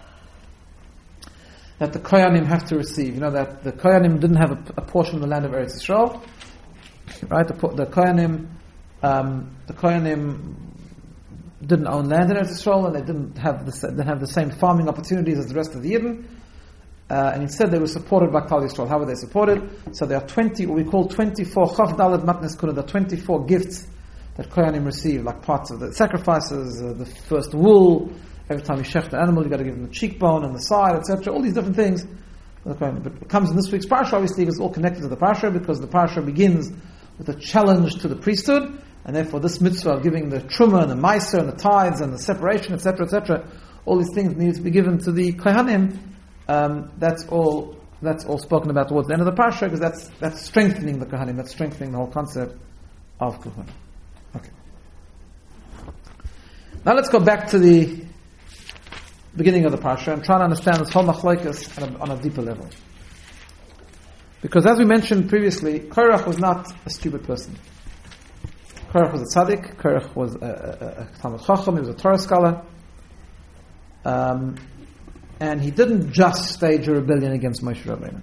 A: that the Kohanim have to receive. You know that the Kohanim didn't have a, a portion of the land of Eretz Yisrael, right? The, the Kohanim, um, the Kohanim didn't own land in Eretz Yisrael, and they didn't have the didn't have the same farming opportunities as the rest of the Yidden. Uh, and instead, they were supported by Klal Yisrael. How were they supported? So there are twenty, what we call twenty-four Chav Dalet Matnes Kuna. There are twenty-four gifts that Kohanim receive, like parts of the sacrifices, uh, the first wool. Every time you shecht an animal, you got to give them the cheekbone and the side, et cetera. All these different things. But it comes in this week's parsha, obviously, because it's all connected to the parsha, because the parsha begins with a challenge to the priesthood, and therefore this mitzvah of giving the truma and the meiser and the tithes and the separation, et cetera, et cetera. All these things need to be given to the Kohanim. Um, that's all. That's all spoken about towards the end of the parsha, because that's that's strengthening the Kohanim. That's strengthening the whole concept of Kohanim. Okay. Now let's go back to the beginning of the parsha and try to understand this whole machlokes on a, on a deeper level. Because as we mentioned previously, Korach was not a stupid person. Korach was a tzaddik. Korach was a, a, a Talmud Chacham. He was a Torah scholar. Um, and he didn't just stage a rebellion against Moshe Rabbeinu.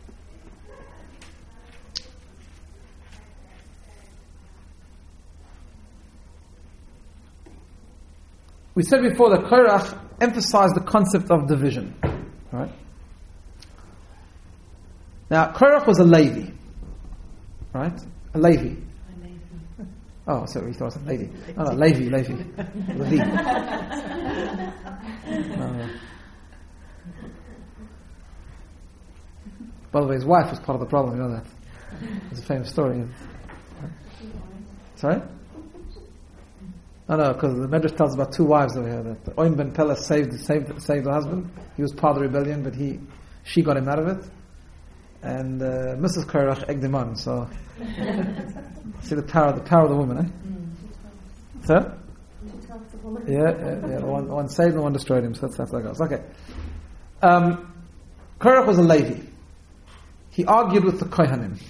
A: We said before that Korach emphasized the concept of division. Right? Now, Korach was a Levi. Right? A Levi. Oh, sorry, he thought it was a lady. Oh, no, Levi, Levi. Levi. No. By the way, his wife was part of the problem, you know that. It's a famous story. Sorry? No, no, because the Medrash tells about two wives over here. That Oim ben Pele saved, saved, saved the husband. He was part of the rebellion, but he, she got him out of it. And uh, Missus Korach egged him on. So, see the power, the power of the woman, eh? Sir? Yeah, yeah, yeah. One, one saved and one destroyed him. So that's, that's how it goes. Okay. Um, Korach was a Levi. He argued with the Kohanim.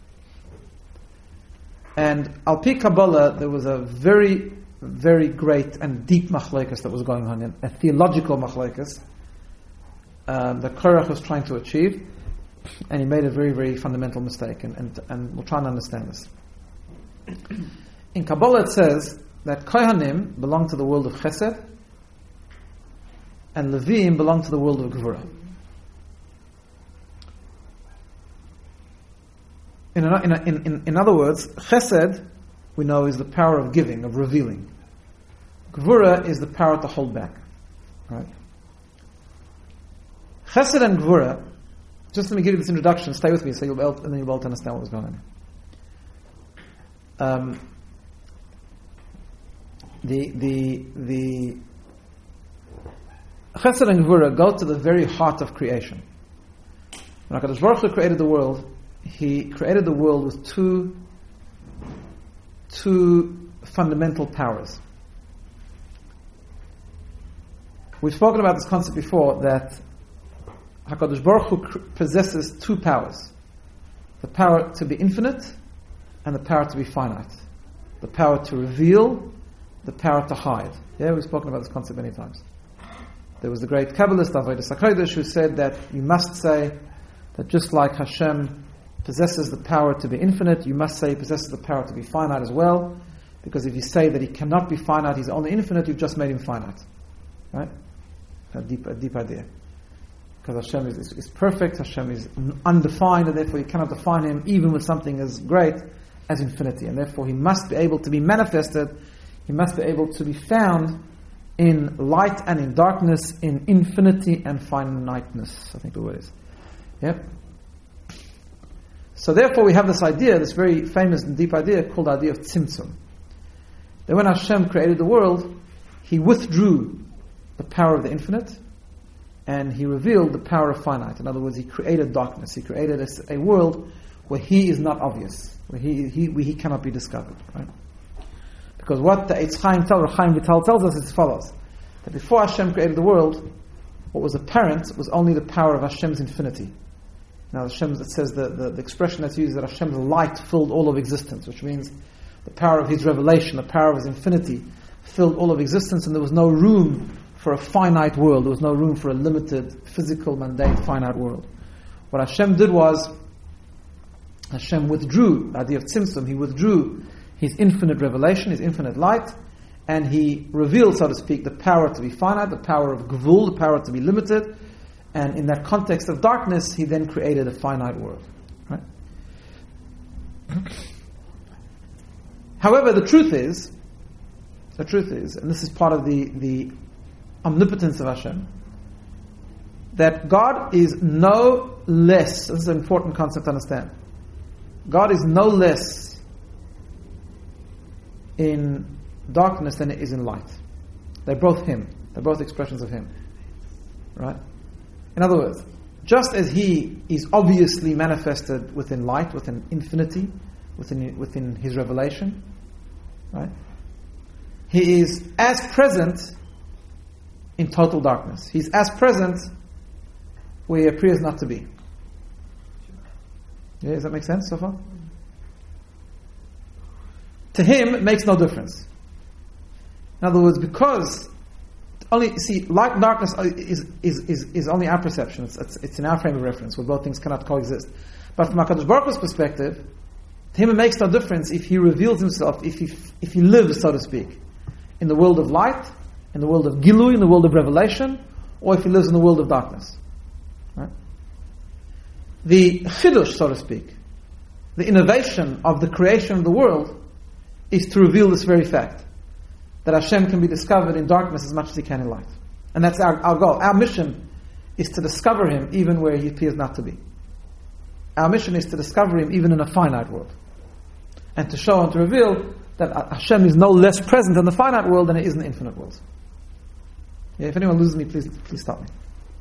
A: And Al Pi Kabbalah, there was a very, very great and deep machlokes that was going on, a theological machlokes um, that Korach was trying to achieve, and he made a very, very fundamental mistake, and, and, and we'll try and understand this. In Kabbalah it says that Kohanim belong to the world of Chesed, and Levim belong to the world of Gevurah. In, in, in, in other words, Chesed, we know, is the power of giving, of revealing. Gevurah is the power to hold back. Right? Chesed and Gevurah, just let me give you this introduction, stay with me, so you'll be able, and then you'll be able to understand what's going on. Um, the, the, the Chesed and Gevurah go to the very heart of creation. When HaKadosh Baruch Hu created the world, He created the world with two, two fundamental powers. We've spoken about this concept before, that HaKadosh Baruch Hu possesses two powers. The power to be infinite and the power to be finite. The power to reveal, the power to hide. Yeah, we've spoken about this concept many times. There was the great Kabbalist Avodas HaKodesh who said that you must say that just like Hashem possesses the power to be infinite, you must say he possesses the power to be finite as well, because if you say that he cannot be finite, he's only infinite, you've just made him finite. Right? A deep, a deep idea. Because Hashem is, is, is perfect, Hashem is undefined, and therefore you cannot define him even with something as great as infinity. And therefore he must be able to be manifested, he must be able to be found in light and in darkness, in infinity and finiteness, I think the word is. Yep. So therefore we have this idea, this very famous and deep idea called the idea of Tzimtzum. That when Hashem created the world, He withdrew the power of the infinite and He revealed the power of finite. In other words, He created darkness. He created a, a world where He is not obvious, where He, he, where he cannot be discovered. Right? Because what the Eitz Chaim tell, or Chaim Vital tells us is as follows: that before Hashem created the world, what was apparent was only the power of Hashem's infinity. Now, Hashem, it says the, the, the expression that's used is that Hashem's light filled all of existence, which means the power of His revelation, the power of His infinity, filled all of existence, and there was no room for a finite world. There was no room for a limited, physical, mundane, finite world. What Hashem did was, Hashem withdrew the idea of tzimtzum. He withdrew His infinite revelation, His infinite light, and He revealed, so to speak, the power to be finite, the power of gvul, the power to be limited. And in that context of darkness, He then created a finite world. Right? However, the truth is, the truth is, and this is part of the, the omnipotence of Hashem, that God is no less, this is an important concept to understand, God is no less in darkness than it is in light. They're both Him. They're both expressions of Him. Right? In other words, just as He is obviously manifested within light, within infinity, within within His revelation, right? He is as present in total darkness. He's as present where He appears not to be. Yeah, does that make sense so far? To Him, it makes no difference. In other words, because only see light and darkness is is is, is only our perception. It's, it's it's in our frame of reference, where both things cannot coexist. But from HaKadosh Baruch Hu's perspective, to Him it makes no difference if He reveals Himself, if He if He lives, so to speak, in the world of light, in the world of Gilui, in the world of revelation, or if He lives in the world of darkness. Right? The chidush, so to speak, the innovation of the creation of the world, is to reveal this very fact, that Hashem can be discovered in darkness as much as He can in light. And that's our, our goal. Our mission is to discover Him even where He appears not to be. Our mission is to discover Him even in a finite world. And to show and to reveal that Hashem is no less present in the finite world than it is in the infinite world. Yeah, if anyone loses me, please please stop me.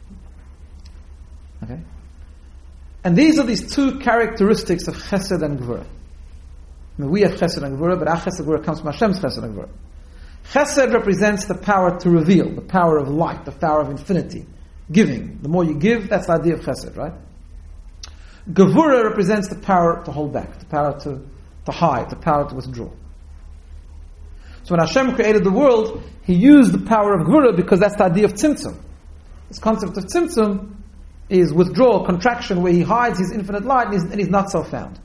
A: Okay? And these are these two characteristics of Chesed and Gvura. I mean, we have Chesed and Gvura, but our Chesed and Gvura comes from Hashem's Chesed and Gvura. Chesed represents the power to reveal, the power of light, the power of infinity, giving. The more you give, that's the idea of Chesed, right? Gevura represents the power to hold back, the power to, to hide, the power to withdraw. So when Hashem created the world, He used the power of Gevura because that's the idea of Tzimtzum. This concept of Tzimtzum is withdrawal, contraction, where He hides His infinite light and He's, and he's not so found.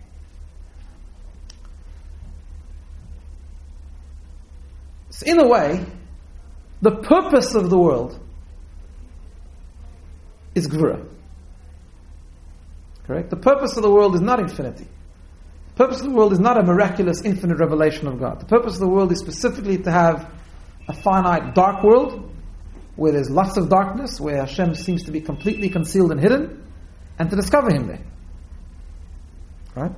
A: So in a way, the purpose of the world is Gvura. Correct? The purpose of the world is not infinity. The purpose of the world is not a miraculous infinite revelation of God. The purpose of the world is specifically to have a finite dark world where there's lots of darkness, where Hashem seems to be completely concealed and hidden, and to discover Him there. Right?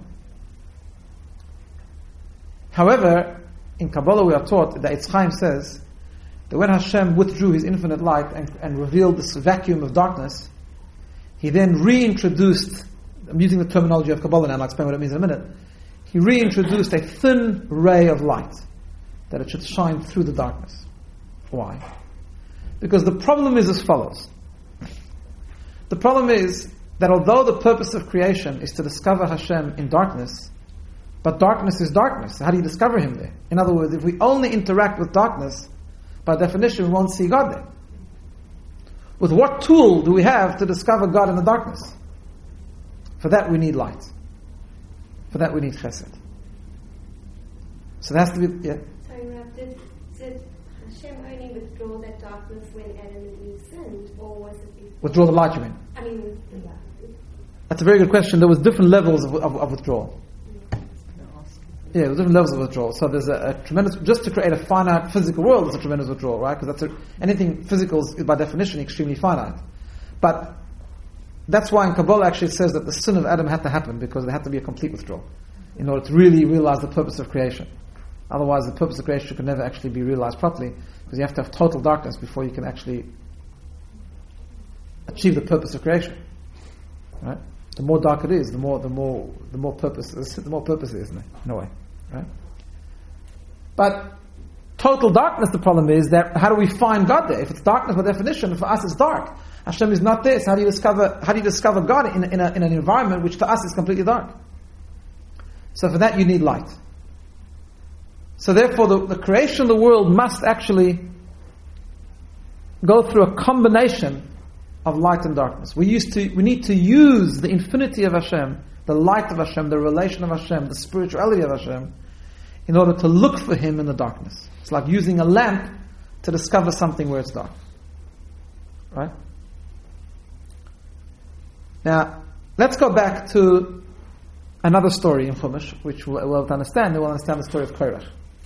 A: However, in Kabbalah we are taught that Eitz Chaim says that when Hashem withdrew His infinite light and, and revealed this vacuum of darkness, He then reintroduced, I'm using the terminology of Kabbalah now, and I'll explain what it means in a minute, He reintroduced a thin ray of light, that it should shine through the darkness. Why? Because the problem is as follows. The problem is that although the purpose of creation is to discover Hashem in darkness, but darkness is darkness. How do you discover Him there? In other words, if we only interact with darkness, by definition we won't see God there. With what tool do we have to discover God in the darkness? For that we need light. For that we need chesed. So there has to be... Yeah.
B: Sorry, Rav, did, did Hashem only withdraw that darkness when Adam and Eve sinned, or was it before?
A: Withdraw the light, you mean?
B: I mean, yeah.
A: That's a very good question. There was different levels of, of, of withdrawal. Yeah, there's different levels of withdrawal. So there's a, a tremendous, just to create a finite physical world is a tremendous withdrawal, right? Because that's a, anything physical is by definition extremely finite. But that's why in Kabbalah actually it says that the sin of Adam had to happen, because there had to be a complete withdrawal in order to really realize the purpose of creation. Otherwise the purpose of creation could never actually be realized properly, because you have to have total darkness before you can actually achieve the purpose of creation. Right? The more dark it is, the more the more the more purpose the more purpose it is, in a way, right? But total darkness, the problem is that how do we find God there? If it's darkness by definition, for us it's dark. Hashem is not there, so how do you discover, how do you discover God in, in, a, in an environment which to us is completely dark? So for that you need light. So therefore the, the creation of the world must actually go through a combination of light and darkness. We used to, we need to use the infinity of Hashem, the light of Hashem, the relation of Hashem, the spirituality of Hashem, in order to look for Him in the darkness. It's like using a lamp to discover something where it's dark. Right? Now, let's go back to another story in Chumash, which we'll, we'll understand, and we'll understand the story of Korach.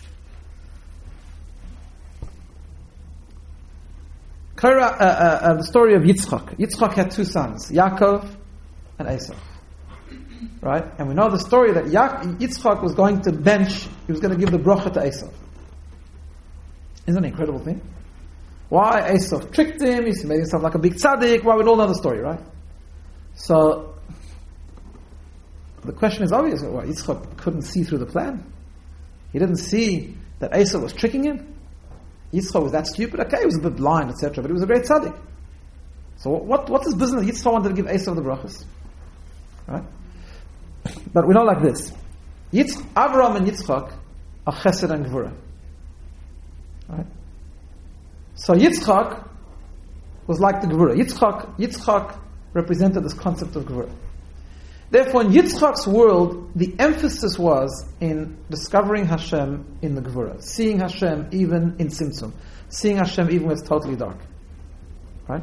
A: Korach, uh, uh, uh, the story of Yitzchak. Yitzchak had two sons, Yaakov and Esau. Right? And we know the story that Ya- Yitzchak was going to bench, he was going to give the bracha to Esau. Isn't that an incredible thing? Why? Esau tricked him, he made himself like a big tzaddik. Well, we all know the story, right? So, the question is obvious. Well, Yitzchak couldn't see through the plan. He didn't see that Esau was tricking him. Yitzchak was that stupid? Okay, he was a bit blind, et cetera. But he was a great tzaddik. So what, what's his business? Yitzchak wanted to give Esau the brachas. Right? But we know like this. Yitz, Avraham and Yitzchak are chesed and gvura. Right? So Yitzchak was like the gvura. Yitzchak, Yitzchak represented this concept of gvura. Therefore, in Yitzchak's world, the emphasis was in discovering Hashem in the gvura, seeing Hashem even in Tzimtzum, seeing Hashem even when it's totally dark. Right?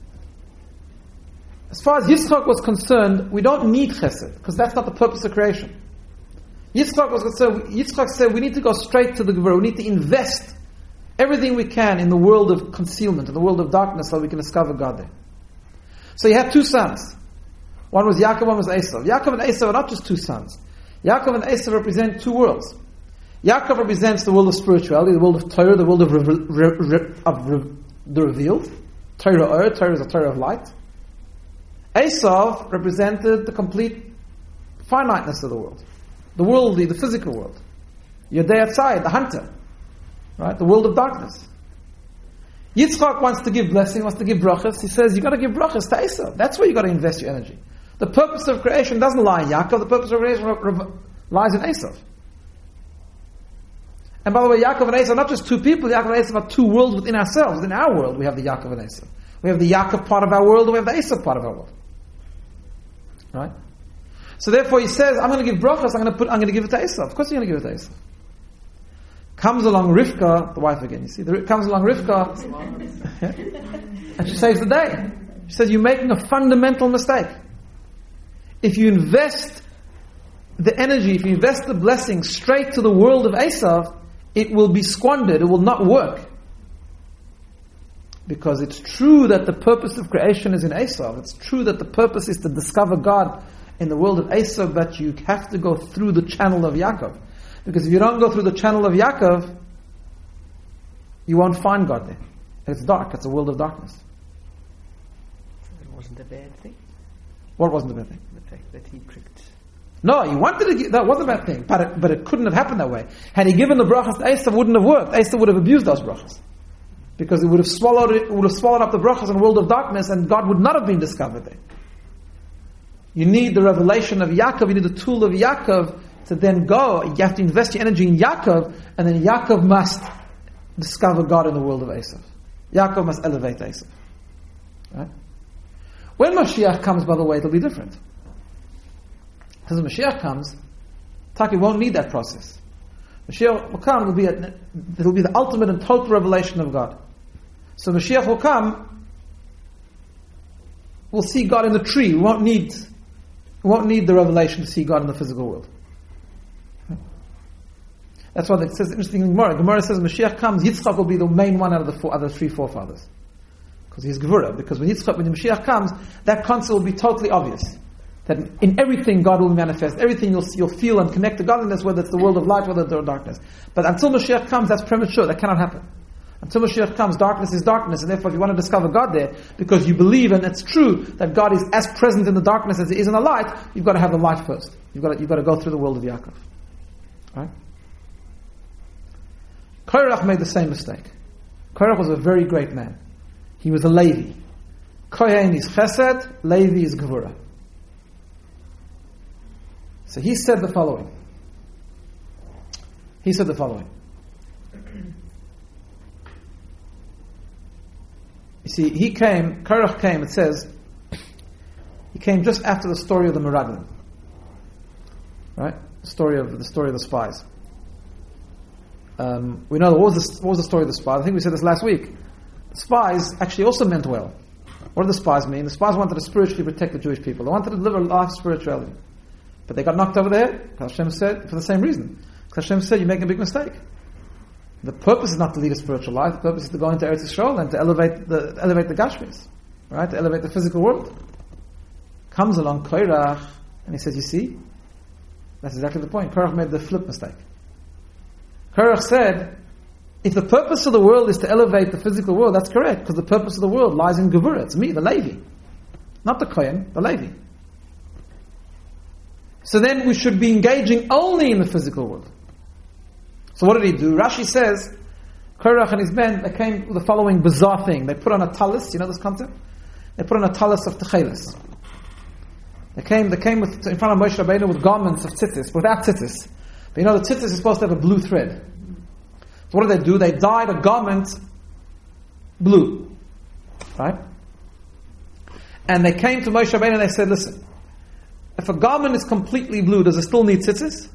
A: As far as Yitzchak was concerned, we don't need chesed, because that's not the purpose of creation. Yitzchak was concerned, Yitzchak said we need to go straight to the gvura, we need to invest everything we can in the world of concealment, in the world of darkness, so we can discover God there. So he had two sons. One was Yaakov, one was Esau. Yaakov and Esau are not just two sons. Yaakov and Esau represent two worlds. Yaakov represents the world of spirituality, the world of Torah, the world of, re- re- re- of re- the revealed. Torah Or, Torah is a Torah of light. Esau represented the complete finiteness of the world. The worldly, the physical world. Yodei Atzai, the hunter. Right? The world of darkness. Yitzchak wants to give blessing, wants to give brachas. He says, you got to give brachas to Esau. That's where you got to invest your energy. The purpose of creation doesn't lie in Yaakov. The purpose of creation lies in Esau. And by the way, Yaakov and Esau are not just two people. Yaakov and Esau are two worlds within ourselves. In our world, we have the Yaakov and Esau. We have the Yaakov part of our world, and we have the Esau part of our world. Right? So therefore, he says, I'm going to give brachas. I'm going to put. I'm going to give it to Esau. Of course, you're going to give it to Esau. Comes along Rivka, the wife again. You see, the, comes along Rivka, and she saves the day. She says, "You're making a fundamental mistake. If you invest the energy, if you invest the blessing straight to the world of Esau, it will be squandered. It will not work. Because it's true that the purpose of creation is in Esau. It's true that the purpose is to discover God in the world of Esau, but you have to go through the channel of Yaakov. Because if you don't go through the channel of Yaakov, you won't find God there. It's dark. It's a world of darkness.
C: So it wasn't a bad thing?
A: What wasn't a bad thing?
C: The fact that he tricked.
A: No, he wanted to give, that wasn't a bad thing. But it, but it couldn't have happened that way. Had he given the brachas to Esau, it wouldn't have worked. Esau would have abused those brachas. Because it would have swallowed it, would have swallowed up the brachas in a world of darkness, and God would not have been discovered there. You need the revelation of Yaakov, you need the tool of Yaakov to then go. You have to invest your energy in Yaakov, and then Yaakov must discover God in the world of Esau. Yaakov must elevate Esau. Right? When Mashiach comes, by the way, it'll be different. Because when Mashiach comes, Taki won't need that process. Mashiach will come, it'll be, a, it'll be the ultimate and total revelation of God. So Mashiach will come, we'll see God in the tree. We won't need, we won't need the revelation to see God in the physical world. That's why it says interesting in Gemara. Gemara says Mashiach comes, Yitzchak will be the main one out of the four, other three forefathers. Because he's Gevurah. Because when Yitzchak, when the Mashiach comes, that concept will be totally obvious. That in everything God will manifest. Everything you'll, you'll feel and connect to godliness, whether it's the world of light, whether it's the darkness. But until Mashiach comes, that's premature. That cannot happen. Until Mashiach comes, darkness is darkness. And therefore, if you want to discover God there, because you believe, and it's true, that God is as present in the darkness as He is in the light, you've got to have the light first. You've got to, you've got to go through the world of Yaakov. Right? Korach made the same mistake. Korach was a very great man. He was a Levi. Kohen is Chesed, Levi is Gevurah. So he said the following. He said the following. You see, he came, Korach came, it says, he came just after the story of the Meraglim. Right? The story of the story of the spies. Um, we know what was, the, what was the story of the spies. I think we said this last week. The spies actually also meant well. What do the spies mean? The spies wanted to spiritually protect the Jewish people. They wanted to deliver a life of spirituality. But they got knocked over there, because Hashem said, for the same reason. Because Hashem said, you're making a big mistake. The purpose is not to lead a spiritual life. The purpose is to go into Eretz Yisrael and to elevate the elevate the Gashmis. Right? To elevate the physical world. Comes along Korach, and he says, you see? That's exactly the point. Korach made the flip mistake. Korach said, if the purpose of the world is to elevate the physical world, that's correct, because the purpose of the world lies in Gevurah. It's me, the Levi. Not the Kohen, the Levi. So then we should be engaging only in the physical world. So what did he do? Rashi says, Korach and his men, they came with the following bizarre thing. They put on a talis, you know this concept? They put on a talis of techelis. They came, they came with, in front of Moshe Rabbeinu with garments of tzitzis, without tzitzis. But you know the tzitzis is supposed to have a blue thread. So what did they do? They dyed a garment blue. Right? And they came to Moshe Rabbeinu and they said, listen, if a garment is completely blue, does it still need tzitzis?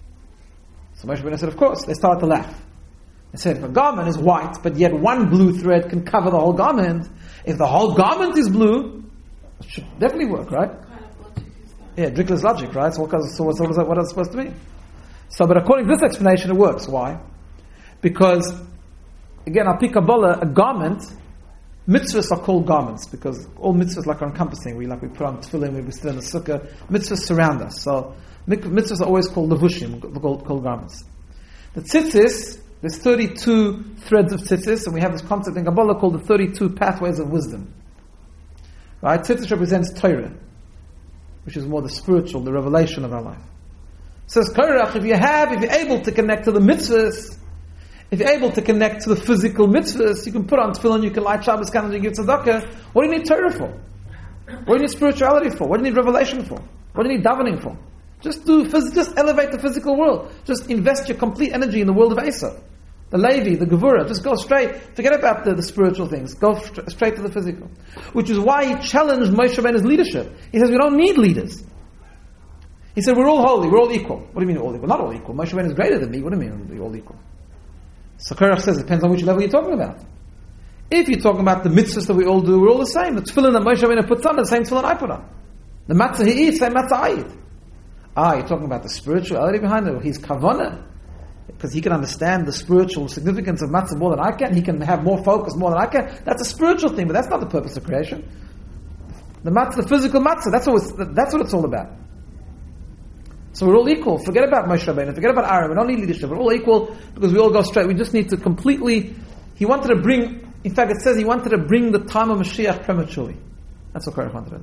A: So Moshe Rabbeinu said, of course. They started to laugh. They said, if a garment is white, but yet one blue thread can cover the whole garment, if the whole garment is blue, it should definitely work, right?
C: What kind of logic is that?
A: Yeah, Drickler's logic, right? So what, so what, so what is it supposed to mean? So, but according to this explanation, it works. Why? Because, again, al pi Kabbalah, a garment, mitzvahs are called garments, because all mitzvahs like are encompassing. We like we put on tefillin, we sit in the sukkah. Mitzvahs surround us. So, mitzvahs are always called levushim, called, called garments. The tzitzis, there's thirty-two threads of tzitzis, and we have this concept in Kabbalah called the thirty-two pathways of wisdom. Right? Tzitzis represents Torah, which is more the spiritual, the revelation of our life. Says Korach, if you have, if you're able to connect to the mitzvahs, if you're able to connect to the physical mitzvahs, you can put on tefillin, you can light Shabbos candles, you give tzedakah. What do you need Torah for? What do you need spirituality for? What do you need revelation for? What do you need davening for? Just do, just elevate the physical world. Just invest your complete energy in the world of Esav. The Levi, the Gevurah, just go straight. Forget about the, the spiritual things. Go st- straight to the physical. Which is why he challenged Moshe Rabbeinu's leadership. He says, we don't need leaders. He said, we're all holy, we're all equal. What do you mean all equal? Not all equal. Moshe Rabbeinu is greater than me. What do you mean we're all equal? So Korach says, it depends on which level you're talking about. If you're talking about the mitzvahs that we all do, we're all the same. The tefillin that Moshe Rabbeinu puts on, the same tefillin I put on. The matzah he eats, same matzah I eat. Ah, you're talking about the spirituality behind it. He's kavanah. Because he can understand the spiritual significance of matzah more than I can. He can have more focus more than I can. That's a spiritual thing, but that's not the purpose of creation. The matzah, the physical matzah, that's what it's, that's what it's all about. So we're all equal. Forget about Moshe Rabbeinu. Forget about Aaron. We don't need leadership. We're all equal because we all go straight. We just need to completely... He wanted to bring... In fact, it says he wanted to bring the time of Mashiach prematurely. That's what Korach wanted to do.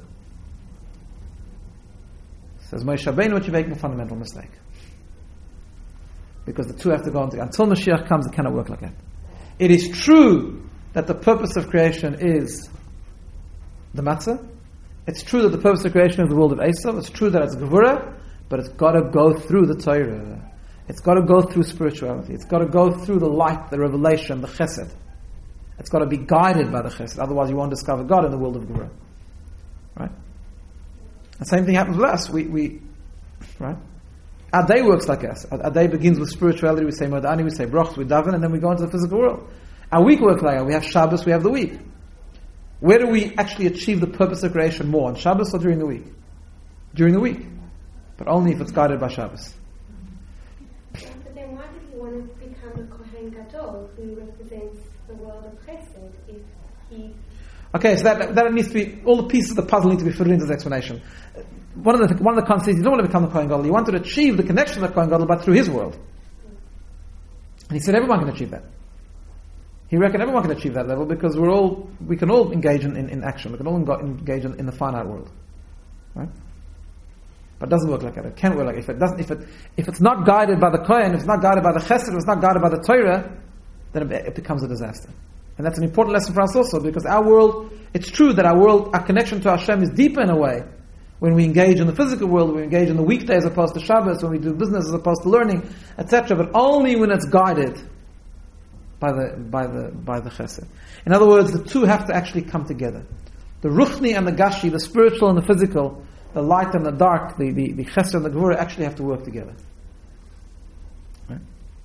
A: Says Moshe Rabbeinu, what you're making a fundamental mistake. Because the two have to go on together. Until Mashiach comes, it cannot work like that. It is true that the purpose of creation is the matzah. It's true that the purpose of creation is the world of Esav. It's true that it's Gevurah. But it's got to go through the Torah. It's got to go through spirituality. It's got to go through the light, the revelation, the chesed. It's got to be guided by the chesed. Otherwise you won't discover God in the world of Gevurah. Right? The same thing happens with us. We, we, right? Our day works like us. Our, our day begins with spirituality. We say Modani, we say Brochs, we daven, and then we go into the physical world. Our week works like us. We have Shabbos, we have the week. Where do we actually achieve the purpose of creation more? On Shabbos or during the week? During the week. But only if it's guided by Shabbos.
B: Yeah, but then why did he want to become a Kohen Gadol who represents the world of Chesed if he...
A: Okay, so that, that needs to be, all the pieces of the puzzle need to be fitted into this explanation. One of the one of the concepts, you don't want to become a Kohen Gadol, you want to achieve the connection of the Kohen Gadol, but through his world. And he said everyone can achieve that. He reckoned everyone can achieve that level because we're all, we can all engage in, in, in action, we can all engage in, in the finite world. Right? But it doesn't work like that. It can't work like that. If it doesn't, if it, if it's not guided by the Kohen, if it's not guided by the Chesed, if it's not guided by the Torah, then it, it becomes a disaster. And that's an important lesson for us also, because our world, it's true that our world, our connection to Hashem is deeper in a way when we engage in the physical world, when we engage in the weekday as opposed to Shabbos, when we do business as opposed to learning, et cetera. But only when it's guided by the by the by the Chesed. In other words, the two have to actually come together. The Ruchni and the Gashi, the spiritual and the physical, the light and the dark, the the, the Chesed and the Gevurah actually have to work together. Right?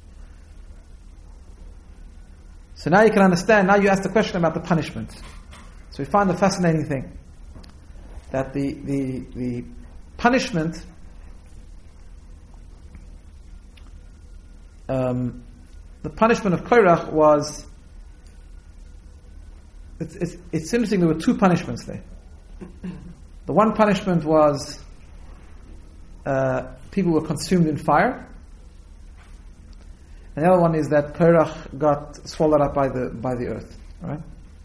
A: So now you can understand. Now you ask the question about the punishment. So we find the fascinating thing. That the, the, the punishment um, the punishment of Korach was it's, it's, it's interesting, there were two punishments there. The one punishment was uh, people were consumed in fire, and the other one is that Korach got swallowed up by the by the earth. Right?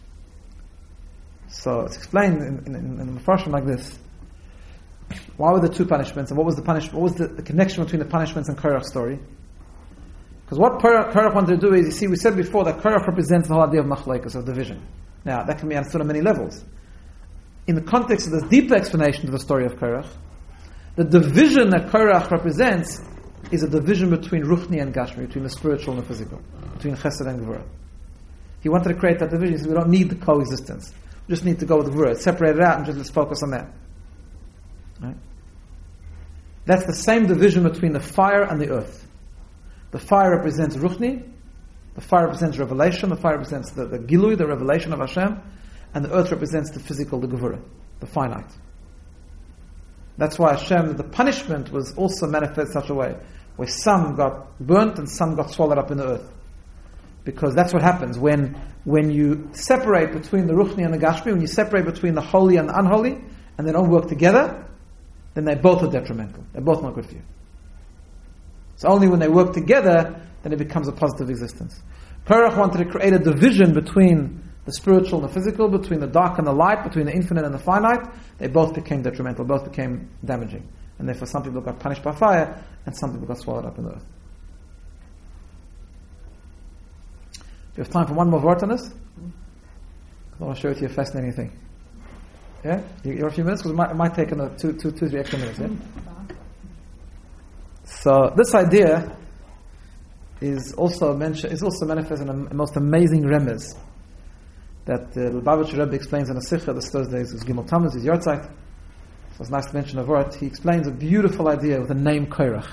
A: So it's explained in, in, in the Mefarshim like this. Why were the two punishments, and what was the punishment? What was the, the connection between the punishments and Korach's story? Because what Korach wanted to do is, you see, we said before that Korach represents the whole idea of machlokes, of division. Now, that can be understood on many levels. In the context of this deeper explanation to the story of Korach, the division that Korach represents is a division between Ruchni and Gashmi, between the spiritual and the physical, between Chesed and Gevurah. He wanted to create that division. He said, we don't need the coexistence. We just need to go with Gevurah. Separate it out and just let's focus on that. Right? That's the same division between the fire and the earth. The fire represents Ruchni, the fire represents revelation, the fire represents the, the Gilui, the revelation of Hashem, and the earth represents the physical, the Gevurah, the finite. That's why Hashem, the punishment was also manifest in such a way, where some got burnt and some got swallowed up in the earth. Because that's what happens when when you separate between the Ruchni and the Gashmi, when you separate between the holy and the unholy, and they don't work together, then they both are detrimental. They're both not good for you. It's only when they work together, then it becomes a positive existence. Korach wanted to create a division between the spiritual and the physical, between the dark and the light, between the infinite and the finite. They both became detrimental, both became damaging. And therefore some people got punished by fire, and some people got swallowed up in the earth. Do you have time for one more word on this? I want to share with you a fascinating thing. Yeah? You, you have a few minutes? Because it might, it might take another two, two, two, three extra minutes, yeah? So this idea is also mentioned, is also manifest in a, a most amazing remez that uh, the Lubavitcher Rebbe explains in a Sikha this Thursday. Is Gimel Tammuz, is Yortzeit. So it's nice to mention a word. He explains a beautiful idea with the name Korach,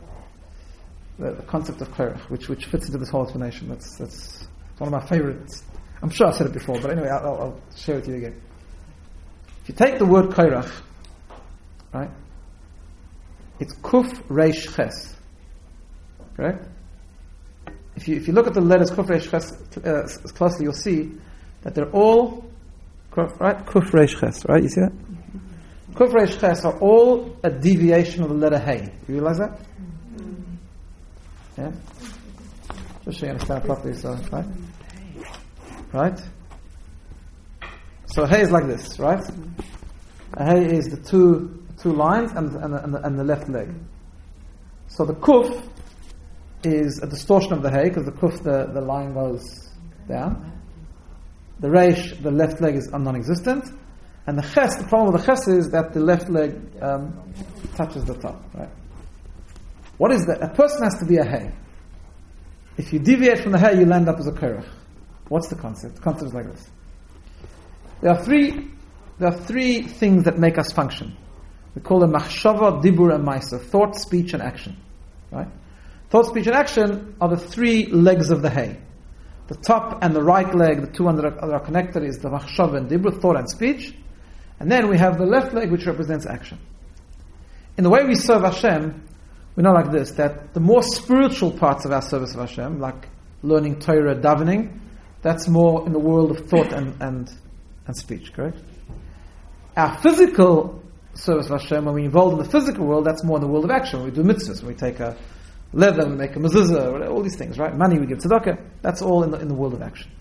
A: the, the concept of Korach, which which fits into this whole explanation. That's that's one of my favorites. I'm sure I've said it before, but anyway, I'll, I'll, I'll share it with you again. If you take the word Korach, right? It's Kuf Reish Ches. Correct? If you if you look at the letters Kuf Reish Ches uh, closely, you'll see that they're all right. Kuf Reish Ches, right? You see that? Mm-hmm. Kuf Reish Ches are all a deviation of the letter Hey. You realize that? Mm-hmm. Yeah. Just so you understand properly. So right, right. So Hey is like this, right? A Hey is the two. Two lines and, and, and, and the left leg. So the kuf is a distortion of the hay, because the kuf, the, the line goes down. The reish, the left leg, is non-existent. And the ches, the problem with the ches is that the left leg um, touches the top. Right? What is that? A person has to be a hay. If you deviate from the hay, you land up as a korach. What's the concept? The concept is like this. There are three, there are three things that make us function. We call them machshava, dibur, and maisa. Thought, speech, and action. Right? Thought, speech, and action are the three legs of the hay. The top and the right leg, the two that are, are connected, is the machshava and dibur, thought and speech. And then we have the left leg, which represents action. In the way we serve Hashem, we know like this, that the more spiritual parts of our service of Hashem, like learning Torah, davening, that's more in the world of thought and, and, and speech, correct? Our physical service of Hashem, when we're involved in the physical world, that's more in the world of action. When we do mitzvahs, when we take a leather, we make a mezuzah, all these things, right? Money, we give tzedakah. That's all in the, in the world of action.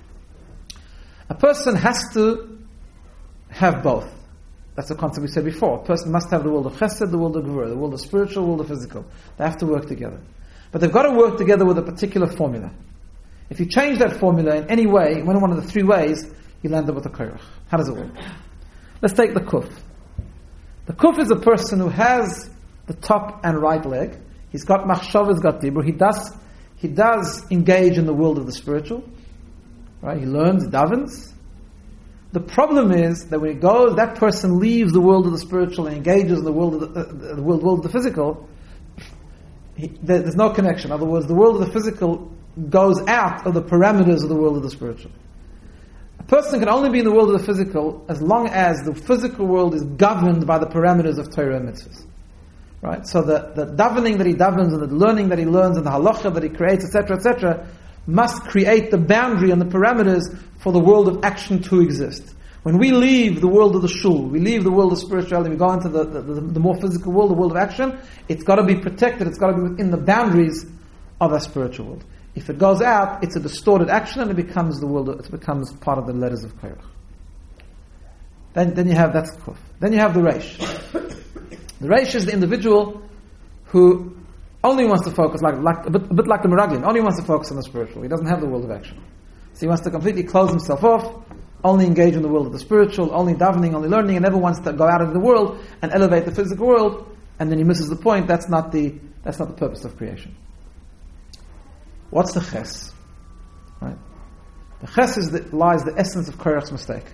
A: A person has to have both. That's the concept we said before. A person must have the world of chesed, the world of gevurah, the world of spiritual, the world of physical. They have to work together. But they've got to work together with a particular formula. If you change that formula in any way, in one of the three ways, you'll end up with a koyrach. How does it work? Let's take the kuf. The kuf is a person who has the top and right leg. He's got machshav, he's got dibur. He does, he does engage in the world of the spiritual. Right? He learns, he davens. The problem is that when he goes, that person leaves the world of the spiritual and engages in the world of the, uh, the world, world of the physical. He, there, there's no connection. In other words, the world of the physical goes out of the parameters of the world of the spiritual. A person can only be in the world of the physical as long as the physical world is governed by the parameters of Torah and mitzvahs. Right? So the, the davening that he davens and the learning that he learns and the halacha that he creates, et cetera, et cetera, must create the boundary and the parameters for the world of action to exist. When we leave the world of the shul, we leave the world of spirituality, we go into the, the, the, the more physical world, the world of action, it's got to be protected, it's got to be within the boundaries of that spiritual world. If it goes out, it's a distorted action and it becomes the world, of, it becomes part of the letters of Korach. Then, then you have, that's kuf. Then you have the reish. The reish is the individual who only wants to focus, like, like a, bit, a bit like the Meraglim, only wants to focus on the spiritual. He doesn't have the world of action. So he wants to completely close himself off, only engage in the world of the spiritual, only davening, only learning, and never wants to go out of the world and elevate the physical world, and then he misses the point. That's not the, that's not the purpose of creation. What's the ches? Right? The ches is the, lies the essence of Korach's mistake.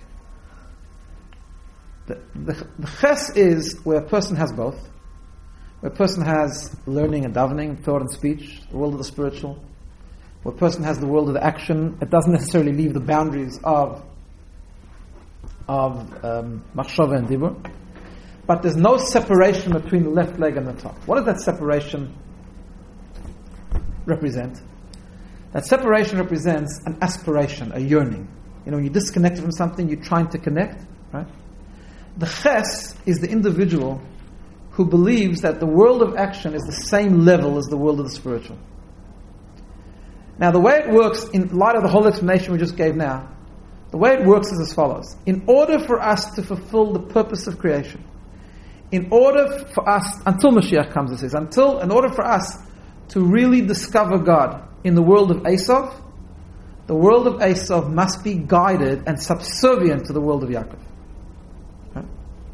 A: The, the, the ches is where a person has both. Where a person has learning and davening, thought and speech, the world of the spiritual. Where a person has the world of the action. It doesn't necessarily leave the boundaries of of um, machshava and dibur. But there's no separation between the left leg and the top. What does that separation represent? That separation represents an aspiration, a yearning. You know, when you're disconnected from something, you're trying to connect, right? The ches is the individual who believes that the world of action is the same level as the world of the spiritual. Now, the way it works, in light of the whole explanation we just gave now, the way it works is as follows. In order for us to fulfill the purpose of creation, in order for us, until Mashiach comes, this is, until, in order for us to really discover God in the world of Esav, the world of Esav must be guided and subservient to the world of Yaakov. Right?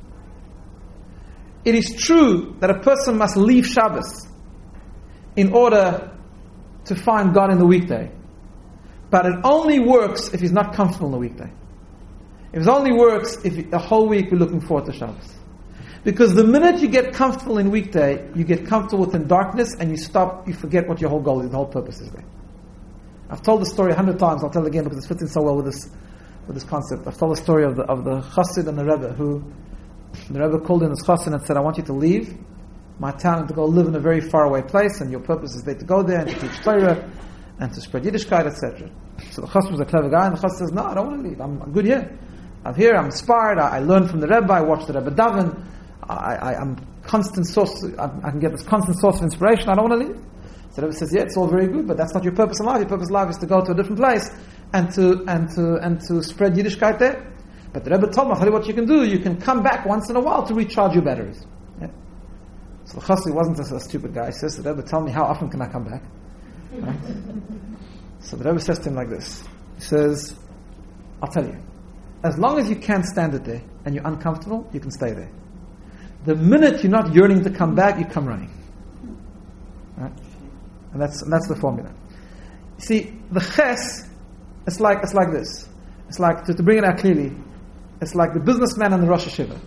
A: It is true that a person must leave Shabbos in order to find God in the weekday. But it only works if he's not comfortable in the weekday. It only works if the whole week we're looking forward to Shabbos. Because the minute you get comfortable in weekday, you get comfortable within darkness and you stop, you forget what your whole goal is, the whole purpose is there. I've told the story a hundred times, I'll tell it again because it fits in so well with this with this concept. I've told the story of the of the Chassid and the Rebbe, who the Rebbe called in this Chassid and said, I want you to leave my town and to go live in a very far away place, and your purpose is there to go there and to teach Torah and to spread Yiddishkeit, et cetera. So the Chassid was a clever guy, and the Chassid says, no, I don't want to leave. I'm, I'm good here. I'm here, I'm inspired, I, I learned from the Rebbe, I watched the Rebbe daven, I, I, I'm constant source, I, I can get this constant source of inspiration, I don't want to leave. So the Rebbe says, yeah, it's all very good, but that's not your purpose in life. Your purpose in life is to go to a different place and to and to and to spread Yiddishkeit there. But the Rebbe told me, I'll tell you what you can do, you can come back once in a while to recharge your batteries. Yeah? So the Chassid wasn't a, a stupid guy. He says, the Rebbe, tell me, how often can I come back? Right? So the Rebbe says to him like this. He says, I'll tell you, as long as you can't stand it there and you're uncomfortable, you can stay there. The minute you're not yearning to come back, you come running. Right? And that's and that's the formula. You see, the ches, it's like it's like this. It's like, to, to bring it out clearly, it's like the businessman and the Rosh Hashiva.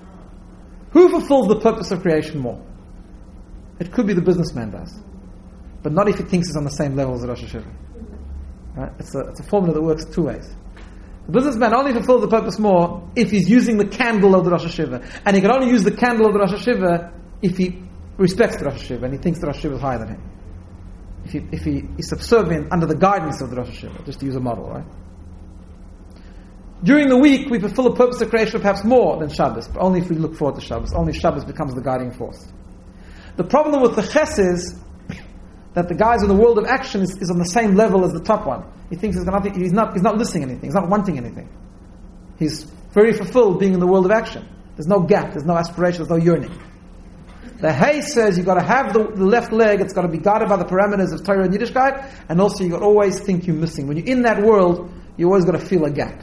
A: Who fulfills the purpose of creation more? It could be the businessman does, but not if he thinks he's on the same level as the Rosh Hashiva. Right? It's a it's a formula that works two ways. The businessman only fulfills the purpose more if he's using the candle of the Rosh Hashiva, and he can only use the candle of the Rosh Hashiva if he respects the Rosh Hashiva and he thinks the Rosh Hashiva is higher than him. If he, if he is subservient under the guidance of the Rosh Hashiva, just to use a model, right? During the week, we fulfill the purpose of creation perhaps more than Shabbos, but only if we look forward to Shabbos. Only Shabbos becomes the guiding force. The problem with the ches is that the guys in the world of action is, is on the same level as the top one. He thinks he's, gonna, he's not he's not listening anything, he's not wanting anything. He's very fulfilled being in the world of action. There's no gap, there's no aspiration, there's no yearning. The Hey says you've got to have the, the left leg, it's got to be guided by the parameters of Torah and Yiddishkeit, and also you've got to always think you're missing. When you're in that world, you always got to feel a gap.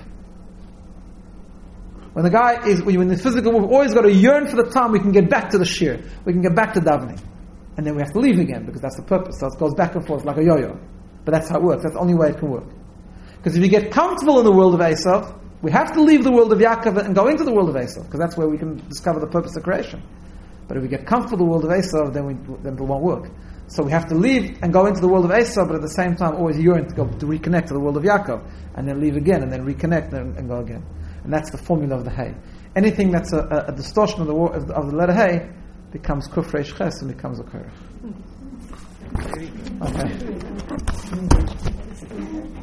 A: When the guy is, when you're in the physical world, we've always got to yearn for the time we can get back to the shir, we can get back to davening. And then we have to leave again, because that's the purpose. So it goes back and forth like a yo-yo. But that's how it works. That's the only way it can work. Because if you get comfortable in the world of Esav, we have to leave the world of Yaakov and go into the world of Esav, because that's where we can discover the purpose of creation. But if we get comfortable in the world of Esav, then, we, then it won't work. So we have to leave and go into the world of Esav, but at the same time always yearn to go to reconnect to the world of Yaakov, and then leave again, and then reconnect and, and go again. And that's the formula of the Hay. Anything that's a, a, a distortion of the, of the, of the letter Hay becomes Kuf Reish Ches and becomes a Korach. Okay.